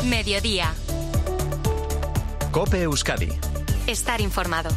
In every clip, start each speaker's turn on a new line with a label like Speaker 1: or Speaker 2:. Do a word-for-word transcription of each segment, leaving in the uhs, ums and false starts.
Speaker 1: Mediodía.
Speaker 2: COPE Euskadi.
Speaker 1: Estar informado.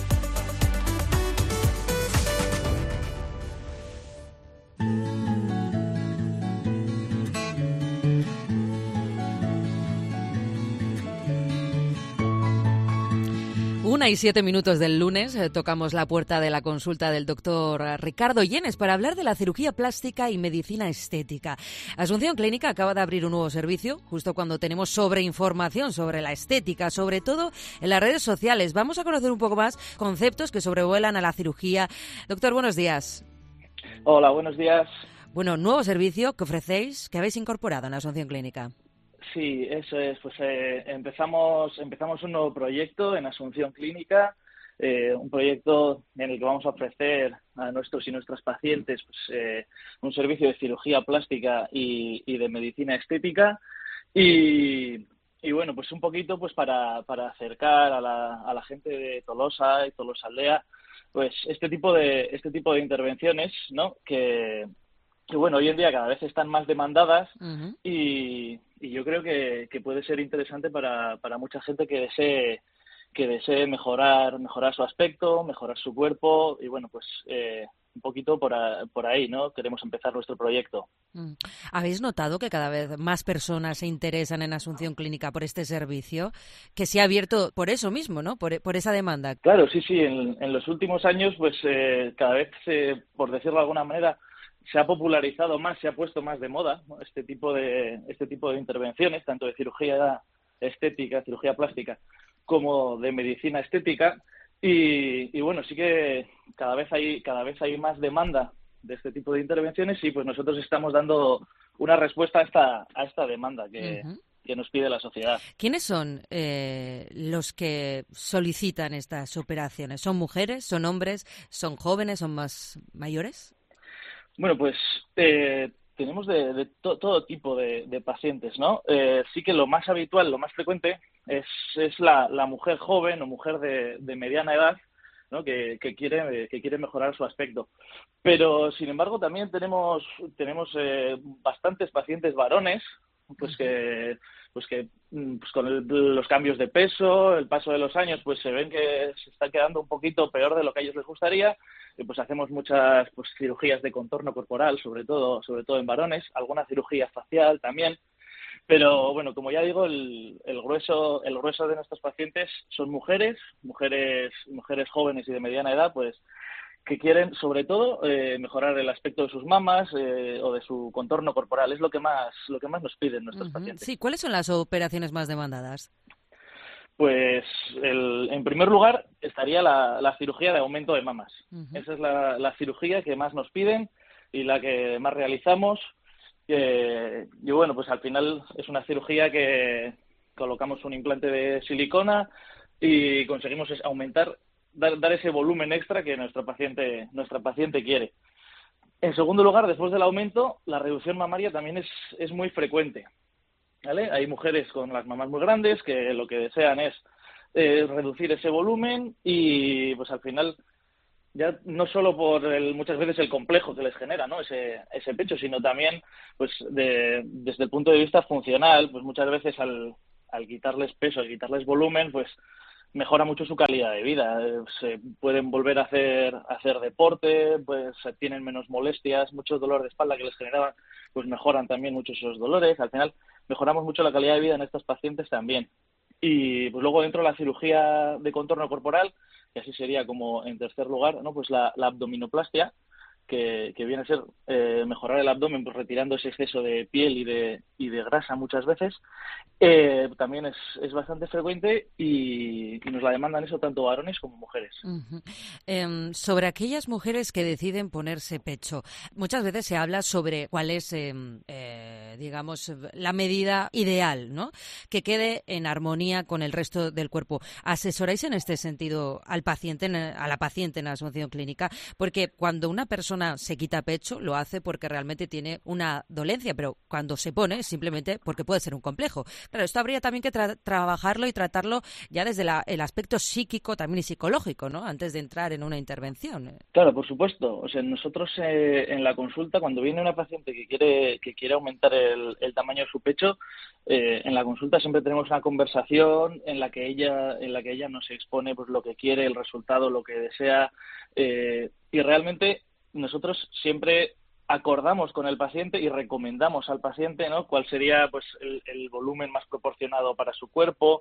Speaker 3: Una y siete minutos del lunes eh, tocamos la puerta de la consulta del doctor Ricardo Llenes para hablar de la cirugía plástica y medicina estética. Asunción Clínica acaba de abrir un nuevo servicio justo cuando tenemos sobreinformación sobre la estética, sobre todo en las redes sociales. Vamos a conocer un poco más conceptos que sobrevuelan a la cirugía. Doctor, buenos días.
Speaker 4: Hola, buenos días.
Speaker 3: Bueno, nuevo servicio que ofrecéis, que habéis incorporado en Asunción Clínica.
Speaker 4: Sí, eso es. Pues eh, empezamos empezamos un nuevo proyecto en Asunción Clínica, eh, un proyecto en el que vamos a ofrecer a nuestros y nuestras pacientes pues, eh, un servicio de cirugía plástica y, y de medicina estética y, y bueno, pues un poquito pues para, para acercar a la, a la gente de Tolosa y Tolosaldea pues este tipo de este tipo de intervenciones, ¿no? Que que bueno, hoy en día cada vez están más demandadas uh-huh. y, y yo creo que, que puede ser interesante para, para mucha gente que desee que desee mejorar mejorar su aspecto, mejorar su cuerpo y bueno, pues eh, un poquito por, a, por ahí, ¿no? Queremos empezar nuestro proyecto.
Speaker 3: Mm. ¿Habéis notado que cada vez más personas se interesan en Asunción Clínica por este servicio? Que se ha abierto por eso mismo, ¿no? Por, por esa demanda.
Speaker 4: Claro, sí, sí. En, en los últimos años, pues eh, cada vez, eh, por decirlo de alguna manera, se ha popularizado más, se ha puesto más de moda, ¿no? este tipo de este tipo de intervenciones, tanto de cirugía estética, cirugía plástica, como de medicina estética. Y, y bueno, sí que cada vez hay cada vez hay más demanda de este tipo de intervenciones y pues nosotros estamos dando una respuesta a esta a esta demanda que, uh-huh. que nos pide la sociedad.
Speaker 3: ¿Quiénes son eh, los que solicitan estas operaciones? ¿Son mujeres? ¿Son hombres? ¿Son jóvenes? ¿Son más mayores?
Speaker 4: Bueno, pues eh, tenemos de, de to, todo tipo de, de pacientes, ¿no? Eh, sí que lo más habitual, lo más frecuente es, es la, la mujer joven o mujer de, de mediana edad, ¿no? Que, que quiere que quiere mejorar su aspecto. Pero, sin embargo, también tenemos tenemos eh, bastantes pacientes varones, pues que pues que pues con el, los cambios de peso, el paso de los años, pues se ven que se están quedando un poquito peor de lo que a ellos les gustaría. Y pues hacemos muchas pues cirugías de contorno corporal, sobre todo sobre todo en varones, alguna cirugía facial también. Pero bueno, como ya digo, el, el grueso el grueso de nuestros pacientes son mujeres, mujeres mujeres jóvenes y de mediana edad, pues que quieren, sobre todo, eh, mejorar el aspecto de sus mamas eh, o de su contorno corporal. Es lo que más lo que más nos piden nuestros uh-huh. pacientes.
Speaker 3: Sí, ¿cuáles son las operaciones más demandadas?
Speaker 4: Pues, el, en primer lugar, estaría la, la cirugía de aumento de mamas. Uh-huh. Esa es la, la cirugía que más nos piden y la que más realizamos. Eh, y bueno, pues al final es una cirugía que colocamos un implante de silicona y conseguimos aumentar Dar, dar ese volumen extra que nuestra paciente nuestra paciente quiere. En segundo lugar, después del aumento, la reducción mamaria también es, es muy frecuente, ¿vale? Hay mujeres con las mamas muy grandes que lo que desean es eh, reducir ese volumen y pues al final ya no solo por el, muchas veces el complejo que les genera, ¿no? ese ese pecho, sino también pues de, desde el punto de vista funcional, pues muchas veces al, al quitarles peso, al quitarles volumen, pues mejora mucho su calidad de vida. Se pueden volver a hacer a hacer deporte, pues tienen menos molestias, muchos dolores de espalda que les generaban, pues mejoran también muchos esos dolores. Al final mejoramos mucho la calidad de vida en estos pacientes también. Y pues luego dentro de la cirugía de contorno corporal, que así sería como en tercer lugar, ¿no? Pues la, la abdominoplastia, que, que viene a ser eh, mejorar el abdomen, pues retirando ese exceso de piel y de y de grasa muchas veces, eh, también es, es bastante frecuente y, y nos la demandan eso tanto varones como mujeres.
Speaker 3: Uh-huh. Eh, sobre aquellas mujeres que deciden ponerse pecho, muchas veces se habla sobre cuál es, eh, eh, digamos, la medida ideal, ¿no? Que quede en armonía con el resto del cuerpo. ¿Asesoráis en este sentido al paciente, a la paciente en Asunción Clínica? Porque cuando una persona se quita pecho, lo hace porque realmente tiene una dolencia, pero cuando se pone, simplemente porque puede ser un complejo. Claro, esto habría también que tra- trabajarlo y tratarlo ya desde la, el aspecto psíquico también y psicológico, ¿no? Antes de entrar en una intervención.
Speaker 4: Claro, por supuesto. O sea, nosotros eh, en la consulta, cuando viene una paciente que quiere que quiere aumentar el, el tamaño de su pecho, eh, en la consulta siempre tenemos una conversación en la que ella en la que ella nos expone pues lo que quiere, el resultado, lo que desea, eh, y realmente nosotros siempre acordamos con el paciente y recomendamos al paciente, ¿no?, cuál sería pues el, el volumen más proporcionado para su cuerpo,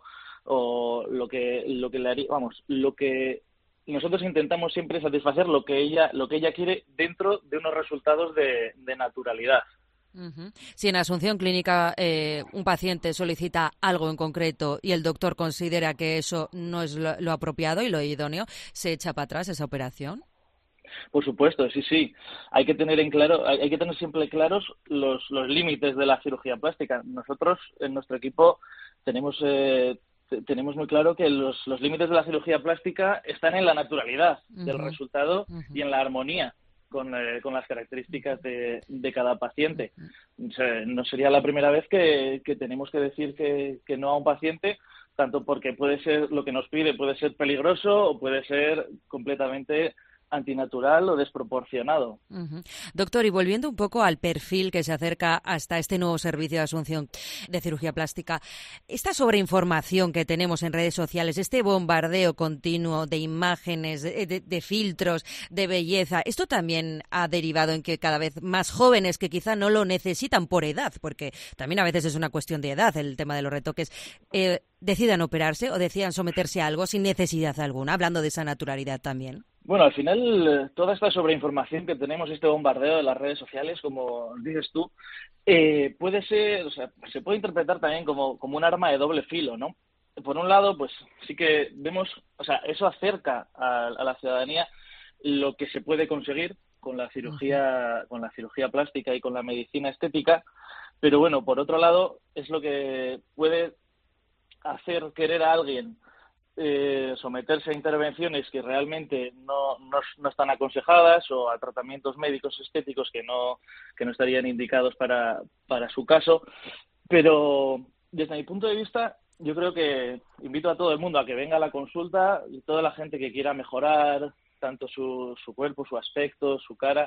Speaker 4: o lo que lo que le haría, vamos, lo que nosotros intentamos siempre satisfacer lo que ella lo que ella quiere dentro de unos resultados de, de naturalidad.
Speaker 3: Uh-huh. Si en Asunción Clínica eh, un paciente solicita algo en concreto y el doctor considera que eso no es lo, lo apropiado y lo idóneo, ¿se echa para atrás esa operación?
Speaker 4: Por supuesto, sí, sí. Hay que tener en claro, hay, hay que tener siempre claros los, los límites de la cirugía plástica. Nosotros en nuestro equipo tenemos eh, tenemos muy claro que los, los límites de la cirugía plástica están en la naturalidad uh-huh. del resultado uh-huh. y en la armonía con, eh, con las características de, de cada paciente. O sea, no sería la primera vez que, que tenemos que decir que, que no a un paciente, tanto porque puede ser lo que nos pide, puede ser peligroso o puede ser completamente antinatural o desproporcionado.
Speaker 3: Uh-huh. Doctor, y volviendo un poco al perfil que se acerca hasta este nuevo servicio de Asunción de cirugía plástica, esta sobreinformación que tenemos en redes sociales, este bombardeo continuo de imágenes, de, de, de filtros, de belleza, esto también ha derivado en que cada vez más jóvenes que quizá no lo necesitan por edad, porque también a veces es una cuestión de edad el tema de los retoques, eh, decidan operarse o decidan someterse a algo sin necesidad alguna, hablando de esa naturalidad también.
Speaker 4: Bueno, al final, toda esta sobreinformación que tenemos, este bombardeo de las redes sociales, como dices tú, eh, puede ser, o sea, se puede interpretar también como, como un arma de doble filo, ¿no? Por un lado, pues sí que vemos, o sea, eso acerca a, a la ciudadanía lo que se puede conseguir con la cirugía, uh-huh. con la cirugía plástica y con la medicina estética, pero bueno, por otro lado, es lo que puede hacer querer a alguien Eh, someterse a intervenciones que realmente no, no, no están aconsejadas o a tratamientos médicos estéticos que no, que no estarían indicados para, para su caso. Pero desde mi punto de vista, yo creo que invito a todo el mundo a que venga a la consulta, y toda la gente que quiera mejorar tanto su, su cuerpo, su aspecto, su cara,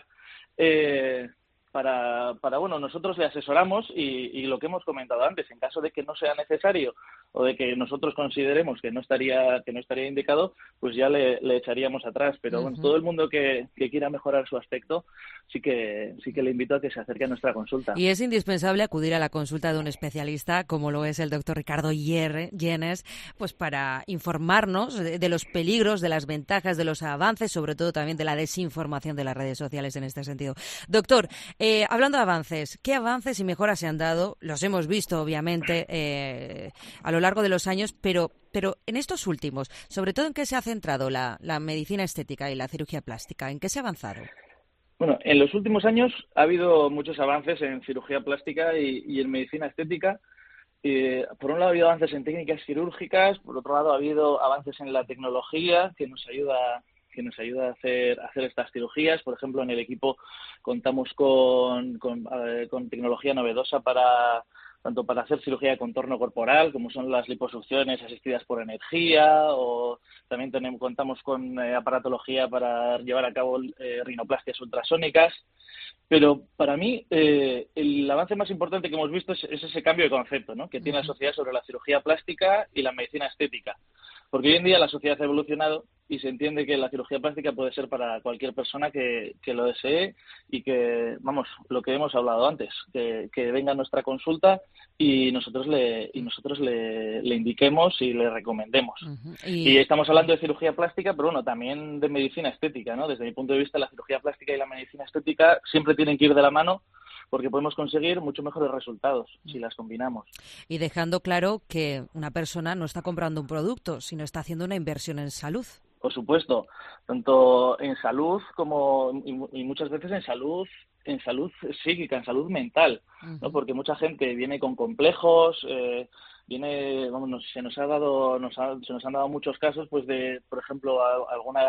Speaker 4: eh, para, para, bueno, nosotros le asesoramos y, y lo que hemos comentado antes, en caso de que no sea necesario o de que nosotros consideremos que no estaría que no estaría indicado, pues ya le, le echaríamos atrás. Pero uh-huh. bueno, todo el mundo que, que quiera mejorar su aspecto, sí que sí que le invito a que se acerque a nuestra consulta.
Speaker 3: Y es indispensable acudir a la consulta de un especialista, como lo es el doctor Ricardo Llenes, pues para informarnos de, de los peligros, de las ventajas, de los avances, sobre todo también de la desinformación de las redes sociales en este sentido. Doctor, eh, hablando de avances, ¿qué avances y mejoras se han dado? Los hemos visto, obviamente, eh, a lo largo de los años, pero, pero en estos últimos, sobre todo, ¿en qué se ha centrado la, la medicina estética y la cirugía plástica? ¿En qué se ha avanzado?
Speaker 4: Bueno, en los últimos años ha habido muchos avances en cirugía plástica y, y en medicina estética. Eh, por un lado ha habido avances en técnicas quirúrgicas, por otro lado ha habido avances en la tecnología que nos ayuda que nos ayuda a hacer, a hacer estas cirugías. Por ejemplo, en el equipo contamos con, con, eh, con tecnología novedosa para tanto para hacer cirugía de contorno corporal, como son las liposucciones asistidas por energía, o también tenemos, contamos con eh, aparatología para llevar a cabo eh, rinoplastias ultrasónicas. Pero para mí eh, el avance más importante que hemos visto es, es ese cambio de concepto, ¿no?, que tiene la sociedad sobre la cirugía plástica y la medicina estética. Porque hoy en día la sociedad ha evolucionado y se entiende que la cirugía plástica puede ser para cualquier persona que, que lo desee y que, vamos, lo que hemos hablado antes, que, que venga a nuestra consulta y nosotros le y nosotros le, le indiquemos y le recomendemos. Uh-huh. Y... y estamos hablando de cirugía plástica, pero bueno, también de medicina estética, ¿no? Desde mi punto de vista, la cirugía plástica y la medicina estética siempre tienen que ir de la mano, porque podemos conseguir mucho mejores resultados si las combinamos.
Speaker 3: Y dejando claro que una persona no está comprando un producto, sino está haciendo una inversión en salud.
Speaker 4: Por supuesto, tanto en salud como y muchas veces en salud en salud psíquica, en salud mental, uh-huh. ¿no? Porque mucha gente viene con complejos, eh, viene, vamos, se nos ha dado, nos ha, se nos han dado muchos casos, pues de, por ejemplo, a, alguna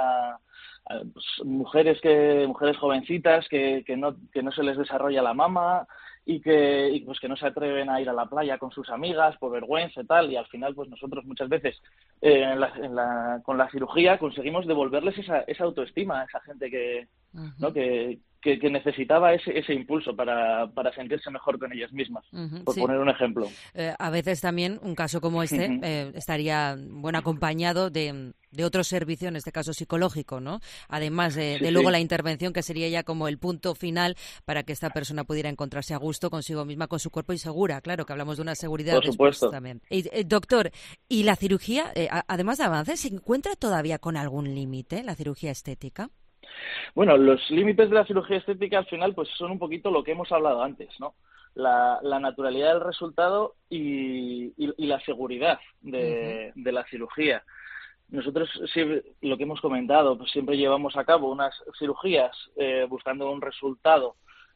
Speaker 4: a, pues, mujeres que mujeres jovencitas que, que no que no se les desarrolla la mama y que y pues que no se atreven a ir a la playa con sus amigas por vergüenza y tal, y al final pues nosotros muchas veces eh, en la, en la, con la cirugía conseguimos devolverles esa, esa autoestima a esa gente que, uh-huh. ¿no? que que, que necesitaba ese, ese impulso para, para sentirse mejor con ellas mismas, uh-huh, por sí. poner un ejemplo.
Speaker 3: Eh, a veces también un caso como este uh-huh. eh, estaría bueno acompañado de, de otro servicio, en este caso psicológico, ¿no? Además de, sí, de luego sí. la intervención, que sería ya como el punto final para que esta persona pudiera encontrarse a gusto consigo misma, con su cuerpo y segura. Claro, que hablamos de una seguridad
Speaker 4: por supuesto.
Speaker 3: También. Y, eh, doctor, ¿y la cirugía, eh, además de avances, se encuentra todavía con algún límite la cirugía estética?
Speaker 4: Bueno, los límites de la cirugía estética al final pues son un poquito lo que hemos hablado antes, ¿no? La, la naturalidad del resultado y, y, y la seguridad de, uh-huh. de la cirugía. Nosotros sí, lo que hemos comentado, pues siempre llevamos a cabo unas cirugías eh, buscando un resultado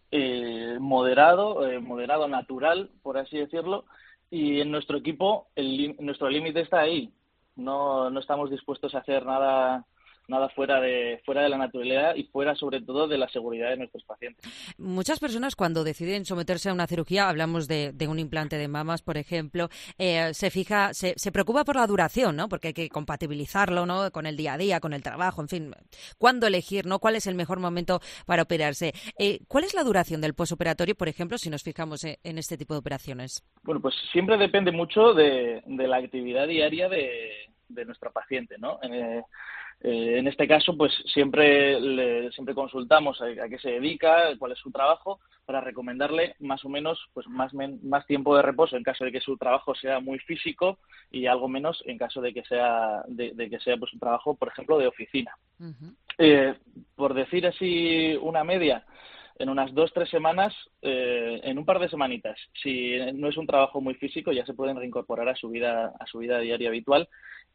Speaker 4: eh, moderado, eh, moderado natural, por así decirlo, y en nuestro equipo el, nuestro límite está ahí. No, no estamos dispuestos a hacer nada nada fuera de fuera de la naturalidad y fuera sobre todo de la seguridad de nuestros pacientes.
Speaker 3: Muchas personas cuando deciden someterse a una cirugía, hablamos de, de un implante de mamas, por ejemplo, eh, se fija, se, se preocupa por la duración, ¿no? Porque hay que compatibilizarlo, ¿no? Con el día a día, con el trabajo, en fin, ¿cuándo elegir, no? ¿Cuál es el mejor momento para operarse? Eh, ¿Cuál es la duración del posoperatorio, por ejemplo, si nos fijamos en este tipo de operaciones?
Speaker 4: Bueno, pues siempre depende mucho de, de la actividad diaria de, de nuestra paciente, ¿no? Eh, Eh, en este caso, pues siempre le, siempre consultamos a, a qué se dedica, cuál es su trabajo, para recomendarle más o menos pues más, men, más tiempo de reposo en caso de que su trabajo sea muy físico y algo menos en caso de que sea de, de que sea pues un trabajo, por ejemplo, de oficina. Uh-huh. Eh, por decir así una media, en unas dos, tres semanas, eh, en un par de semanitas, si no es un trabajo muy físico, ya se pueden reincorporar a su vida, a su vida diaria habitual.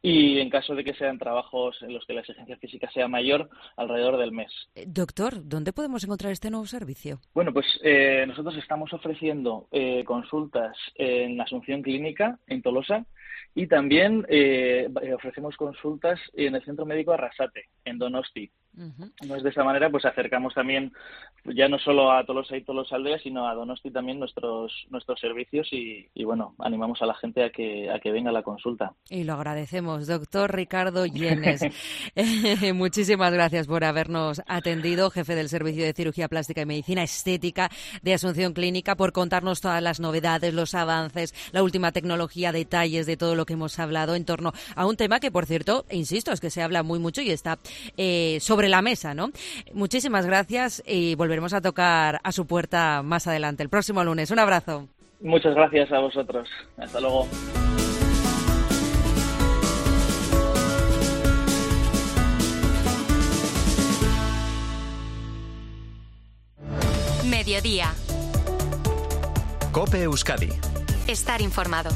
Speaker 4: Y en caso de que sean trabajos en los que la exigencia física sea mayor, alrededor del mes.
Speaker 3: Doctor, ¿dónde podemos encontrar este nuevo servicio?
Speaker 4: Bueno, pues eh, nosotros estamos ofreciendo eh, consultas en Asunción Clínica, en Tolosa, y también eh, ofrecemos consultas en el Centro Médico Arrasate, en Donosti. Uh-huh. Entonces, de esa manera, pues acercamos también ya no solo a Tolosa y Tolosaldea, sino a Donosti también nuestros nuestros servicios y, y bueno, animamos a la gente a que a que venga a la consulta.
Speaker 3: Y lo agradecemos, doctor Ricardo Llenes. eh, muchísimas gracias por habernos atendido, jefe del Servicio de Cirugía Plástica y Medicina Estética de Asunción Clínica, por contarnos todas las novedades, los avances, la última tecnología, detalles de todo lo que hemos hablado en torno a un tema que, por cierto, insisto, es que se habla muy mucho y está eh, sobre la mesa, ¿no? Muchísimas gracias y volveremos a tocar a su puerta más adelante, el próximo lunes. Un abrazo.
Speaker 4: Muchas gracias a vosotros. Hasta luego.
Speaker 1: Mediodía.
Speaker 2: COPE Euskadi.
Speaker 1: Estar informado.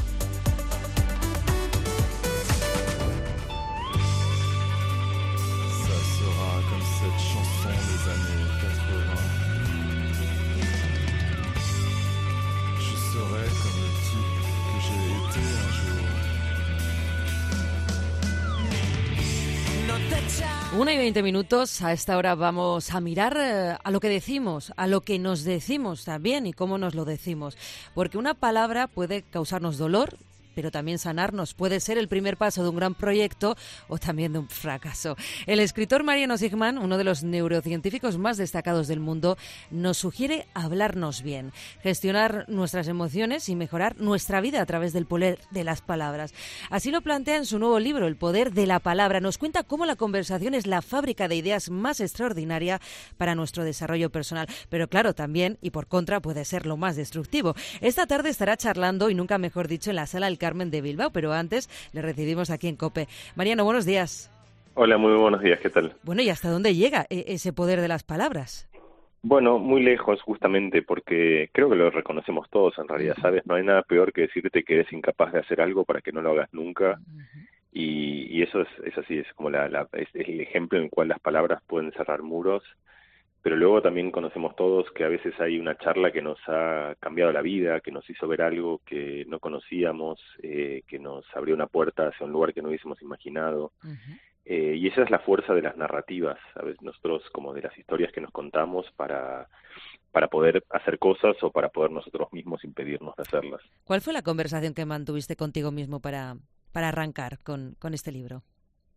Speaker 3: Una y veinte minutos, a esta hora vamos a mirar eh, a lo que decimos, a lo que nos decimos también y cómo nos lo decimos. Porque una palabra puede causarnos dolor, pero también sanarnos. Puede ser el primer paso de un gran proyecto o también de un fracaso. El escritor Mariano Sigman, uno de los neurocientíficos más destacados del mundo, nos sugiere hablarnos bien, gestionar nuestras emociones y mejorar nuestra vida a través del poder de las palabras. Así lo plantea en su nuevo libro, El poder de la palabra. Nos cuenta cómo la conversación es la fábrica de ideas más extraordinaria para nuestro desarrollo personal. Pero claro, también, y por contra, puede ser lo más destructivo. Esta tarde estará charlando, y nunca mejor dicho, en la Sala del Carmen de Bilbao, pero antes le recibimos aquí en COPE. Mariano, buenos días.
Speaker 5: Hola, muy buenos días, ¿qué tal?
Speaker 3: Bueno, ¿y hasta dónde llega ese poder de las palabras?
Speaker 5: Bueno, muy lejos justamente, porque creo que lo reconocemos todos en realidad, ¿sabes? No hay nada peor que decirte que eres incapaz de hacer algo para que no lo hagas nunca. Uh-huh. y, y eso es, es así, es como la, la es, es el ejemplo en el cual las palabras pueden cerrar muros. Pero luego también conocemos todos que a veces hay una charla que nos ha cambiado la vida, que nos hizo ver algo que no conocíamos, eh, que nos abrió una puerta hacia un lugar que no hubiésemos imaginado. Uh-huh. Eh, y esa es la fuerza de las narrativas, ¿sabes? Nosotros, como de las historias que nos contamos para, para poder hacer cosas o para poder nosotros mismos impedirnos de hacerlas.
Speaker 3: ¿Cuál fue la conversación que mantuviste contigo mismo para, para arrancar con, con este libro?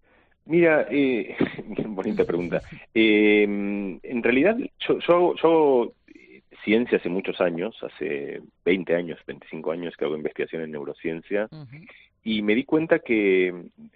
Speaker 5: Mira, eh, bonita pregunta. Eh, en realidad, yo, yo, hago, yo hago ciencia hace muchos años, hace veinte años, veinticinco años que hago investigación en neurociencia, uh-huh. y me di cuenta que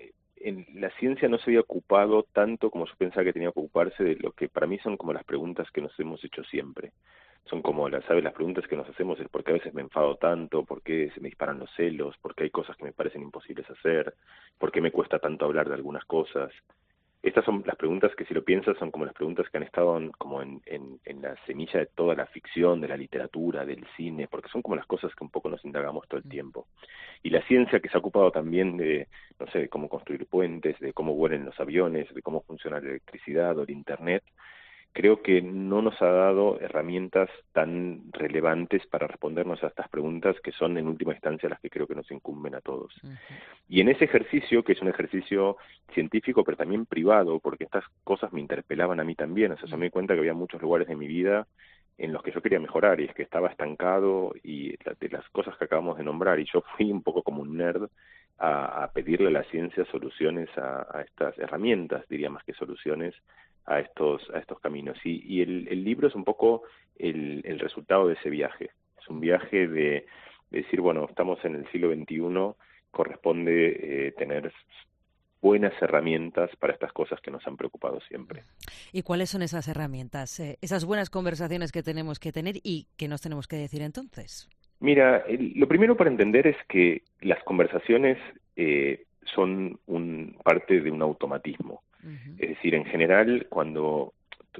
Speaker 5: en la ciencia no se había ocupado tanto como yo pensaba que tenía que ocuparse de lo que para mí son como las preguntas que nos hemos hecho siempre. Son como, las, ¿sabes? Las preguntas que nos hacemos es por qué a veces me enfado tanto, por qué se me disparan los celos, por qué hay cosas que me parecen imposibles hacer, por qué me cuesta tanto hablar de algunas cosas. Estas son las preguntas que, si lo piensas, son como las preguntas que han estado en, como en, en, en la semilla de toda la ficción, de la literatura, del cine, porque son como las cosas que un poco nos indagamos todo el tiempo. Y la ciencia, que se ha ocupado también de, no sé, de cómo construir puentes, de cómo vuelan los aviones, de cómo funciona la electricidad o el Internet, creo que no nos ha dado herramientas tan relevantes para respondernos a estas preguntas, que son en última instancia las que creo que nos incumben a todos. Uh-huh. Y en ese ejercicio, que es un ejercicio científico pero también privado, porque estas cosas me interpelaban a mí también, o sea, uh-huh. yo me di cuenta que había muchos lugares de mi vida en los que yo quería mejorar, y es que estaba estancado, y de las cosas que acabamos de nombrar, y yo fui un poco como un nerd a, a pedirle a la ciencia soluciones a, a estas herramientas, diría más que soluciones, a estos a estos caminos. Y, y el, el libro es un poco el, el resultado de ese viaje. Es un viaje de, de decir, bueno, estamos en el siglo veintiuno, corresponde eh, tener buenas herramientas para estas cosas que nos han preocupado siempre.
Speaker 3: ¿Y cuáles son esas herramientas, eh, esas buenas conversaciones que tenemos que tener y que nos tenemos que decir entonces?
Speaker 5: Mira, el, lo primero para entender es que las conversaciones eh, son un, parte de un automatismo. Uh-huh. Es decir, en general, cuando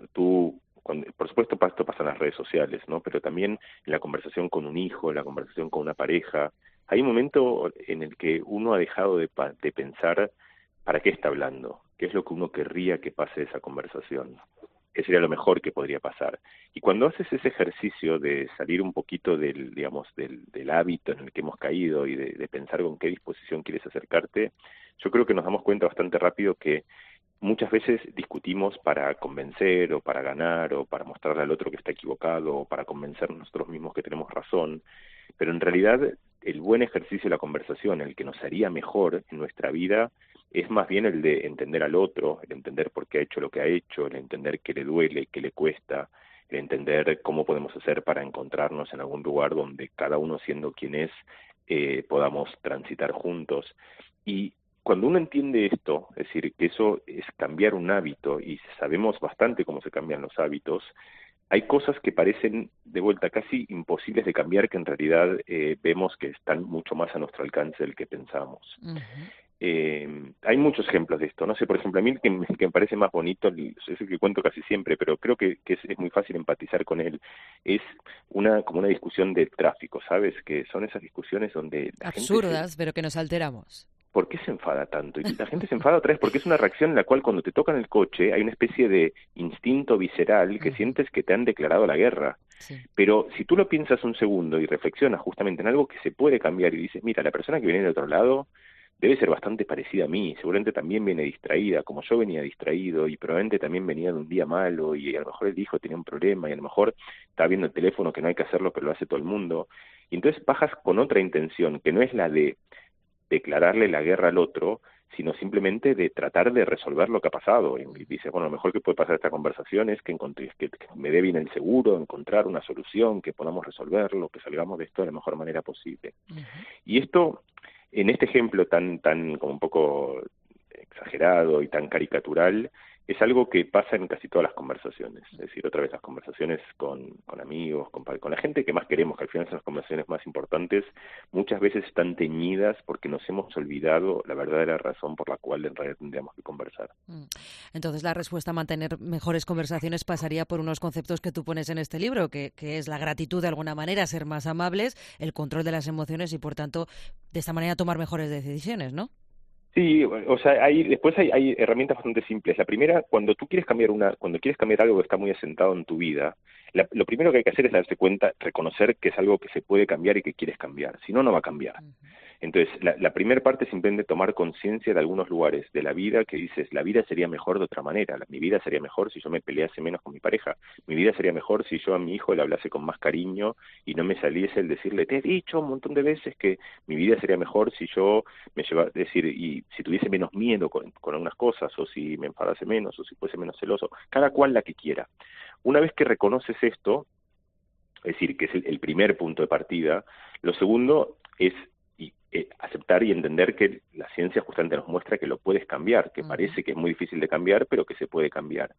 Speaker 5: tú, cuando, por supuesto esto pasa en las redes sociales, ¿no? Pero también en la conversación con un hijo, en la conversación con una pareja, hay un momento en el que uno ha dejado de, de pensar para qué está hablando, qué es lo que uno querría que pase esa conversación, qué sería lo mejor que podría pasar. Y cuando haces ese ejercicio de salir un poquito del, digamos, del, del hábito en el que hemos caído y de, de pensar con qué disposición quieres acercarte, yo creo que nos damos cuenta bastante rápido que muchas veces discutimos para convencer o para ganar o para mostrarle al otro que está equivocado o para convencernos nosotros mismos que tenemos razón, pero en realidad el buen ejercicio de la conversación, el que nos haría mejor en nuestra vida, es más bien el de entender al otro, el entender por qué ha hecho lo que ha hecho, el entender qué le duele, qué le cuesta, el entender cómo podemos hacer para encontrarnos en algún lugar donde cada uno, siendo quien es, eh, podamos transitar juntos. Y cuando uno entiende esto, es decir, que eso es cambiar un hábito, y sabemos bastante cómo se cambian los hábitos, hay cosas que parecen de vuelta casi imposibles de cambiar, que en realidad eh, vemos que están mucho más a nuestro alcance del que pensamos. Uh-huh. Eh, hay muchos ejemplos de esto. No sé, por ejemplo, a mí el que, que me parece más bonito, es el que cuento casi siempre, pero creo que, que es, es muy fácil empatizar con él, es una como una discusión de tráfico, ¿sabes? Que son esas discusiones donde... La
Speaker 3: absurdas,
Speaker 5: gente se...
Speaker 3: pero que nos alteramos.
Speaker 5: ¿Por qué se enfada tanto? Y la gente se enfada otra vez porque es una reacción en la cual, cuando te tocan el coche, hay una especie de instinto visceral que uh-huh. sientes que te han declarado la guerra. Sí. Pero si tú lo piensas un segundo y reflexionas justamente en algo que se puede cambiar y dices, mira, la persona que viene del otro lado debe ser bastante parecida a mí, seguramente también viene distraída, como yo venía distraído, y probablemente también venía de un día malo, y a lo mejor el hijo tenía un problema, y a lo mejor está viendo el teléfono, que no hay que hacerlo, pero lo hace todo el mundo. Y entonces bajas con otra intención, que no es la de declararle la guerra al otro, sino simplemente de tratar de resolver lo que ha pasado. Y dices, bueno, lo mejor que puede pasar esta conversación es que, encontré, que, que me dé bien el seguro, encontrar una solución, que podamos resolverlo, que salgamos de esto de la mejor manera posible. Uh-huh. Y esto, en este ejemplo tan, tan como un poco exagerado y tan caricatural, es algo que pasa en casi todas las conversaciones. Es decir, otra vez las conversaciones con, con amigos, con, con la gente que más queremos, que al final son las conversaciones más importantes, muchas veces están teñidas porque nos hemos olvidado la verdadera razón por la cual en realidad tendríamos que conversar.
Speaker 3: Entonces la respuesta a mantener mejores conversaciones pasaría por unos conceptos que tú pones en este libro, que, que es la gratitud de alguna manera, ser más amables, el control de las emociones y, por tanto, de esta manera tomar mejores decisiones, ¿no?
Speaker 5: Sí, o sea, hay, después hay, hay herramientas bastante simples. La primera, cuando tú quieres cambiar una, cuando quieres cambiar algo que está muy asentado en tu vida, la, lo primero que hay que hacer es darse cuenta, reconocer que es algo que se puede cambiar y que quieres cambiar. Si no, no va a cambiar. Uh-huh. Entonces, la, la primera parte es simplemente tomar conciencia de algunos lugares de la vida que dices, la vida sería mejor de otra manera, la, mi vida sería mejor si yo me pelease menos con mi pareja, mi vida sería mejor si yo a mi hijo le hablase con más cariño y no me saliese el decirle, te he dicho un montón de veces que mi vida sería mejor si yo me llevara, decir, y si tuviese menos miedo con, con algunas cosas, o si me enfadase menos, o si fuese menos celoso, cada cual la que quiera. Una vez que reconoces esto, es decir, que es el, el primer punto de partida, lo segundo es y, eh, aceptar y entender que la ciencia justamente nos muestra que lo puedes cambiar, que uh-huh. parece que es muy difícil de cambiar, pero que se puede cambiar.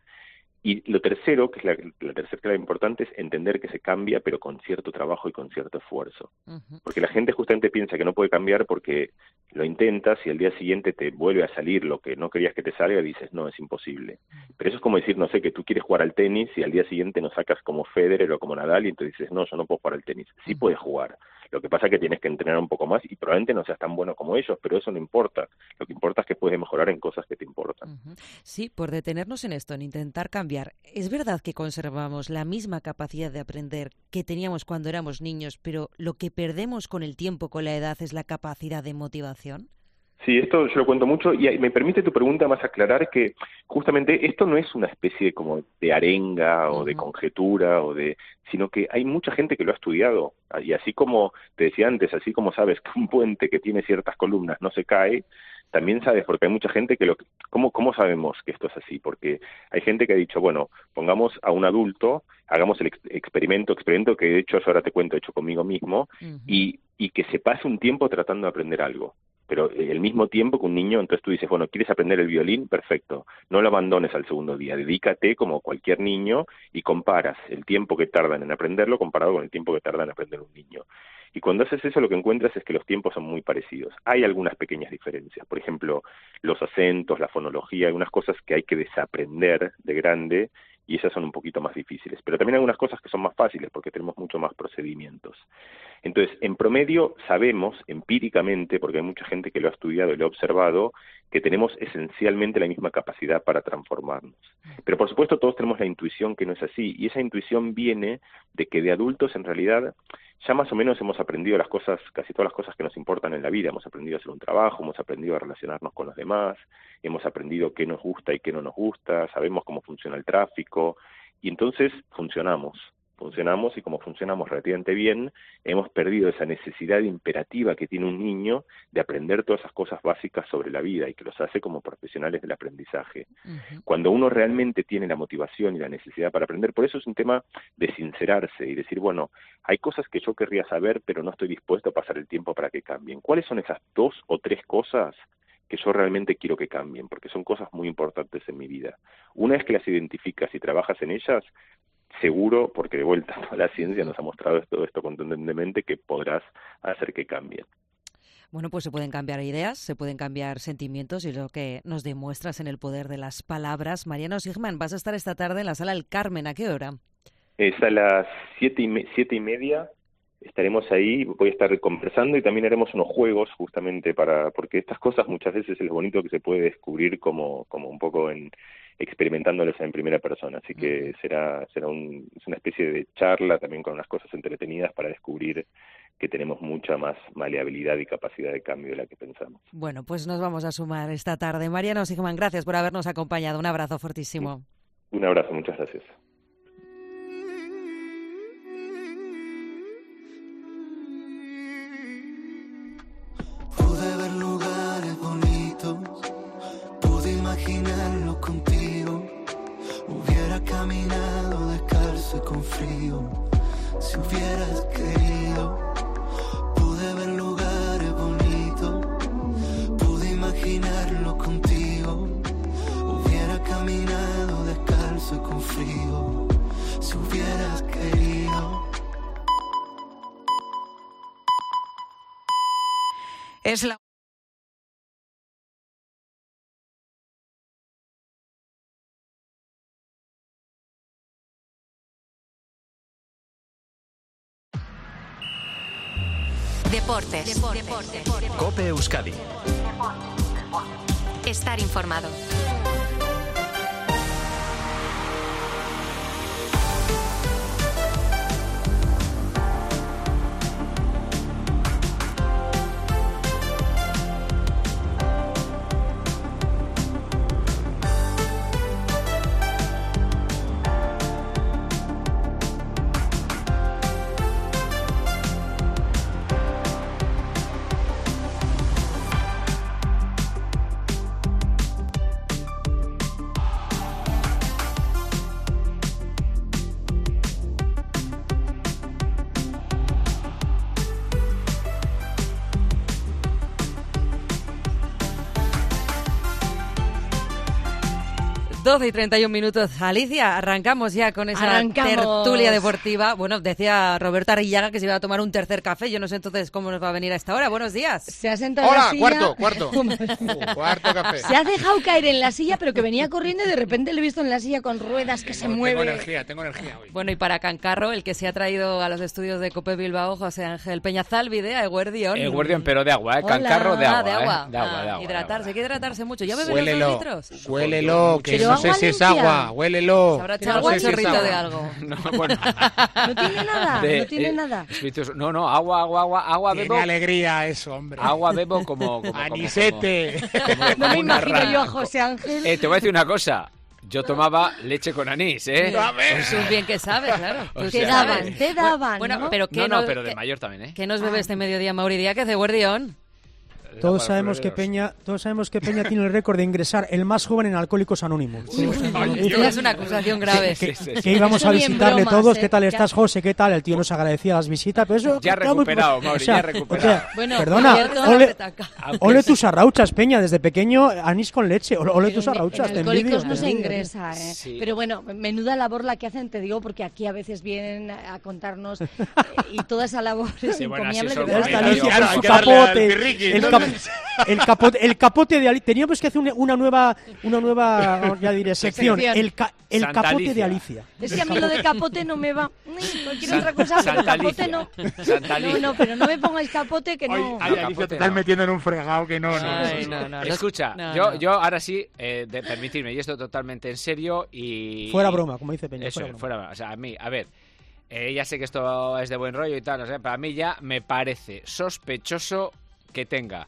Speaker 5: Y lo tercero, que es la, la tercera clave importante, es entender que se cambia, pero con cierto trabajo y con cierto esfuerzo. Uh-huh. Porque la gente justamente piensa que no puede cambiar porque lo intentas y al día siguiente te vuelve a salir lo que no querías que te salga y dices, no, es imposible. Uh-huh. Pero eso es como decir, no sé, que tú quieres jugar al tenis y al día siguiente no sacas como Federer o como Nadal y entonces dices, no, yo no puedo jugar al tenis. Sí uh-huh. puedes jugar. Lo que pasa es que tienes que entrenar un poco más y probablemente no seas tan bueno como ellos, pero eso no importa. Lo que importa es que puedes mejorar en cosas que te importan.
Speaker 3: Uh-huh. Sí, por detenernos en esto, en intentar cambiar. ¿Es verdad que conservamos la misma capacidad de aprender que teníamos cuando éramos niños, pero lo que perdemos con el tiempo, con la edad, es la capacidad de motivación?
Speaker 5: Sí, esto yo lo cuento mucho y me permite tu pregunta más aclarar que justamente esto no es una especie de, como de arenga o uh-huh. de conjetura o de, sino que hay mucha gente que lo ha estudiado y así como te decía antes, así como sabes que un puente que tiene ciertas columnas no se cae, también sabes porque hay mucha gente que lo, ¿cómo cómo sabemos que esto es así? Porque hay gente que ha dicho, bueno, pongamos a un adulto, hagamos el ex- experimento, experimento que de hecho yo ahora te cuento hecho conmigo mismo uh-huh. y y que se pase un tiempo tratando de aprender algo. Pero el mismo tiempo que un niño, entonces tú dices, bueno, ¿quieres aprender el violín? Perfecto, no lo abandones al segundo día, dedícate como cualquier niño y comparas el tiempo que tardan en aprenderlo comparado con el tiempo que tarda en aprender un niño. Y cuando haces eso lo que encuentras es que los tiempos son muy parecidos. Hay algunas pequeñas diferencias, por ejemplo, los acentos, la fonología, algunas cosas que hay que desaprender de grande y esas son un poquito más difíciles, pero también hay algunas cosas que son más fáciles porque tenemos mucho más procedimientos. Entonces, en promedio sabemos empíricamente, porque hay mucha gente que lo ha estudiado y lo ha observado, que tenemos esencialmente la misma capacidad para transformarnos. Pero por supuesto todos tenemos la intuición que no es así, y esa intuición viene de que de adultos en realidad ya más o menos hemos aprendido las cosas, casi todas las cosas que nos importan en la vida. Hemos aprendido a hacer un trabajo, hemos aprendido a relacionarnos con los demás, hemos aprendido qué nos gusta y qué no nos gusta, sabemos cómo funciona el tráfico, y entonces funcionamos. Funcionamos y como funcionamos relativamente bien, hemos perdido esa necesidad imperativa que tiene un niño de aprender todas esas cosas básicas sobre la vida y que los hace como profesionales del aprendizaje. Uh-huh. Cuando uno realmente tiene la motivación y la necesidad para aprender, por eso es un tema de sincerarse y decir, bueno, hay cosas que yo querría saber, pero no estoy dispuesto a pasar el tiempo para que cambien. ¿Cuáles son esas dos o tres cosas que yo realmente quiero que cambien? Porque son cosas muy importantes en mi vida. Una vez que las identificas y trabajas en ellas, seguro, porque de vuelta toda la ciencia nos ha mostrado todo esto contundentemente, que podrás hacer que cambien.
Speaker 3: Bueno, pues se pueden cambiar ideas, se pueden cambiar sentimientos y es lo que nos demuestras en el poder de las palabras. Mariano Sigman, vas a estar esta tarde en la Sala del Carmen. ¿A qué hora?
Speaker 5: Es a las siete y, me- siete y media. Estaremos ahí, voy a estar conversando y también haremos unos juegos justamente para, porque estas cosas muchas veces es lo bonito que se puede descubrir como, como un poco en experimentándolos en primera persona, así que será será un, es una especie de charla también con unas cosas entretenidas para descubrir que tenemos mucha más maleabilidad y capacidad de cambio de la que pensamos.
Speaker 3: Bueno, pues nos vamos a sumar esta tarde. Mariano Sigman, gracias por habernos acompañado. Un abrazo fortísimo.
Speaker 5: Un abrazo, muchas gracias.
Speaker 1: Pude ver lugares bonitos, pude imaginarlo contigo. Hubiera caminado descalzo y con frío, si hubieras querido. Pude ver lugares bonitos, pude imaginarlo contigo. Hubiera caminado descalzo y con frío, si hubieras querido.
Speaker 3: Es la
Speaker 2: Deportes. Deportes. Deportes.
Speaker 6: COPE Euskadi.
Speaker 2: Estar informado.
Speaker 3: doce y treinta y un minutos. Alicia, arrancamos ya con esa
Speaker 6: Arrancamos.
Speaker 3: tertulia deportiva. Bueno, decía Roberto Arrillaga que se iba a tomar un tercer café. Yo no sé entonces cómo nos va a venir a esta hora. Buenos días.
Speaker 6: Se ha sentado en la
Speaker 7: Hola,
Speaker 6: silla.
Speaker 7: cuarto, cuarto. Cuarto café.
Speaker 6: Se ha dejado caer en la silla, pero que venía corriendo y de repente le he visto en la silla con ruedas que se
Speaker 7: Tengo
Speaker 6: mueve.
Speaker 7: energía, tengo energía hoy.
Speaker 3: Bueno, y para Cancarro, el que se ha traído a los estudios de Cope Bilbao, José Ángel Peñazalvide, a Eguerdión.
Speaker 8: Eguerdión, pero de agua, ¿eh?
Speaker 6: Hola.
Speaker 8: Cancarro de agua,
Speaker 3: Ah, de agua.
Speaker 8: ¿eh? De agua,
Speaker 3: Ah,
Speaker 8: de agua.
Speaker 3: hidratarse,
Speaker 8: de
Speaker 3: hay que hidratarse mucho. ¿Ya beben los
Speaker 7: Huélelo,
Speaker 3: dos litros?
Speaker 7: huélelo, que
Speaker 6: Pero
Speaker 7: no sé
Speaker 6: agua
Speaker 7: si es
Speaker 6: limpia.
Speaker 7: agua, huélelo.
Speaker 3: Se habrá
Speaker 6: Pero
Speaker 3: echado
Speaker 6: agua
Speaker 3: algún
Speaker 7: No sé si es
Speaker 3: chorrito
Speaker 7: agua.
Speaker 3: de algo.
Speaker 8: No, bueno.
Speaker 6: No tiene nada,
Speaker 8: De-
Speaker 6: no tiene
Speaker 8: eh,
Speaker 6: nada.
Speaker 8: espíritus- No, no, agua, agua, agua, agua
Speaker 7: Tiene
Speaker 8: bebo.
Speaker 7: alegría eso, hombre.
Speaker 8: Agua bebo como... como, como
Speaker 7: Anisete.
Speaker 8: como- como-
Speaker 6: No
Speaker 8: como
Speaker 6: me
Speaker 8: una
Speaker 6: imagino
Speaker 8: rana.
Speaker 6: yo a José Ángel.
Speaker 8: Eh, te voy a decir una cosa. Yo tomaba leche con anís, ¿eh?
Speaker 7: A ver.
Speaker 3: Pues un bien que sabes, claro.
Speaker 8: O
Speaker 3: Tú
Speaker 8: sea,
Speaker 6: Te
Speaker 3: sabes.
Speaker 6: daban, te daban,
Speaker 3: Bueno,
Speaker 6: ¿no?
Speaker 3: pero ¿qué
Speaker 8: No, no,
Speaker 3: nos-
Speaker 8: pero de
Speaker 3: qué-
Speaker 8: mayor también, ¿eh?
Speaker 3: ¿Qué nos bebe este mediodía, Mauri Díaz, de Guardión?
Speaker 9: Todos
Speaker 8: Para
Speaker 9: sabemos que
Speaker 8: floreros.
Speaker 9: Peña, todos sabemos que Peña tiene el récord de ingresar el más joven en Alcohólicos Anónimos.
Speaker 3: Esto es una acusación grave.
Speaker 9: Que,
Speaker 8: Sí, sí, sí.
Speaker 9: que íbamos
Speaker 6: Eso
Speaker 9: a
Speaker 6: ni en
Speaker 9: visitarle
Speaker 6: bromas,
Speaker 9: todos.
Speaker 6: ¿eh?
Speaker 9: ¿Qué tal
Speaker 6: Ya-
Speaker 9: estás, José? ¿Qué tal? El tío nos agradecía las visitas, pero eso...
Speaker 8: Ya
Speaker 9: está muy-
Speaker 8: recuperado, Mauri, ya recuperado.
Speaker 6: Bueno,
Speaker 9: perdona,
Speaker 6: por cierto,
Speaker 9: ole,
Speaker 8: Aunque
Speaker 9: ole
Speaker 8: sí.
Speaker 9: tus arrauchas, Peña, desde pequeño, anís con leche. Ole, ole tus
Speaker 6: pero en-
Speaker 9: arrauchas,
Speaker 6: en
Speaker 9: te envidio,
Speaker 6: Alcohólicos
Speaker 9: te
Speaker 6: no se
Speaker 9: envidio.
Speaker 6: ingresa, ¿eh?
Speaker 8: Sí.
Speaker 6: Pero bueno, menuda labor la que hacen, te digo, porque aquí a veces vienen a contarnos eh, y toda esa labor es
Speaker 8: Sí, bueno, así
Speaker 6: encomiable.
Speaker 8: son
Speaker 6: de
Speaker 9: Ya
Speaker 6: verdad.
Speaker 9: está
Speaker 8: Claro,
Speaker 9: listo
Speaker 7: claro,
Speaker 9: con
Speaker 7: hay
Speaker 9: su
Speaker 7: que darle al
Speaker 9: capote,
Speaker 7: pirriqui,
Speaker 9: el,
Speaker 7: ¿no?
Speaker 9: cap- el capote, el capote de Ali- teníamos que hacer una, una nueva, una nueva, ya diré, sección.
Speaker 6: Sección.
Speaker 9: El, ca- el
Speaker 8: Santa
Speaker 9: capote de
Speaker 8: Alicia.
Speaker 9: Alicia.
Speaker 6: Es que a mí lo de capote no me va. Ni Cualquier
Speaker 8: San-
Speaker 6: otra cosa, pero
Speaker 8: Santa
Speaker 6: capote
Speaker 8: Alicia.
Speaker 6: no.
Speaker 8: Santa
Speaker 6: No,
Speaker 8: Alicia.
Speaker 6: no, pero no me pongáis capote que
Speaker 7: Ay,
Speaker 6: no.
Speaker 7: ay,
Speaker 8: No,
Speaker 7: Alicia,
Speaker 8: capote
Speaker 7: te estás
Speaker 8: no.
Speaker 7: metiendo en un fregado que no, no.
Speaker 3: Ay, no, no, los-
Speaker 8: Escucha,
Speaker 3: no,
Speaker 8: yo,
Speaker 3: no.
Speaker 8: yo ahora sí, eh, de permitirme, y esto totalmente en serio, y...
Speaker 9: Fuera broma, como dice Peña.
Speaker 8: Eso,
Speaker 9: fuera
Speaker 8: fuera,
Speaker 9: broma.
Speaker 8: o sea, a mí, a ver, eh, ya sé que esto es de buen rollo y tal, no sé, pero a mí ya me parece sospechoso que tenga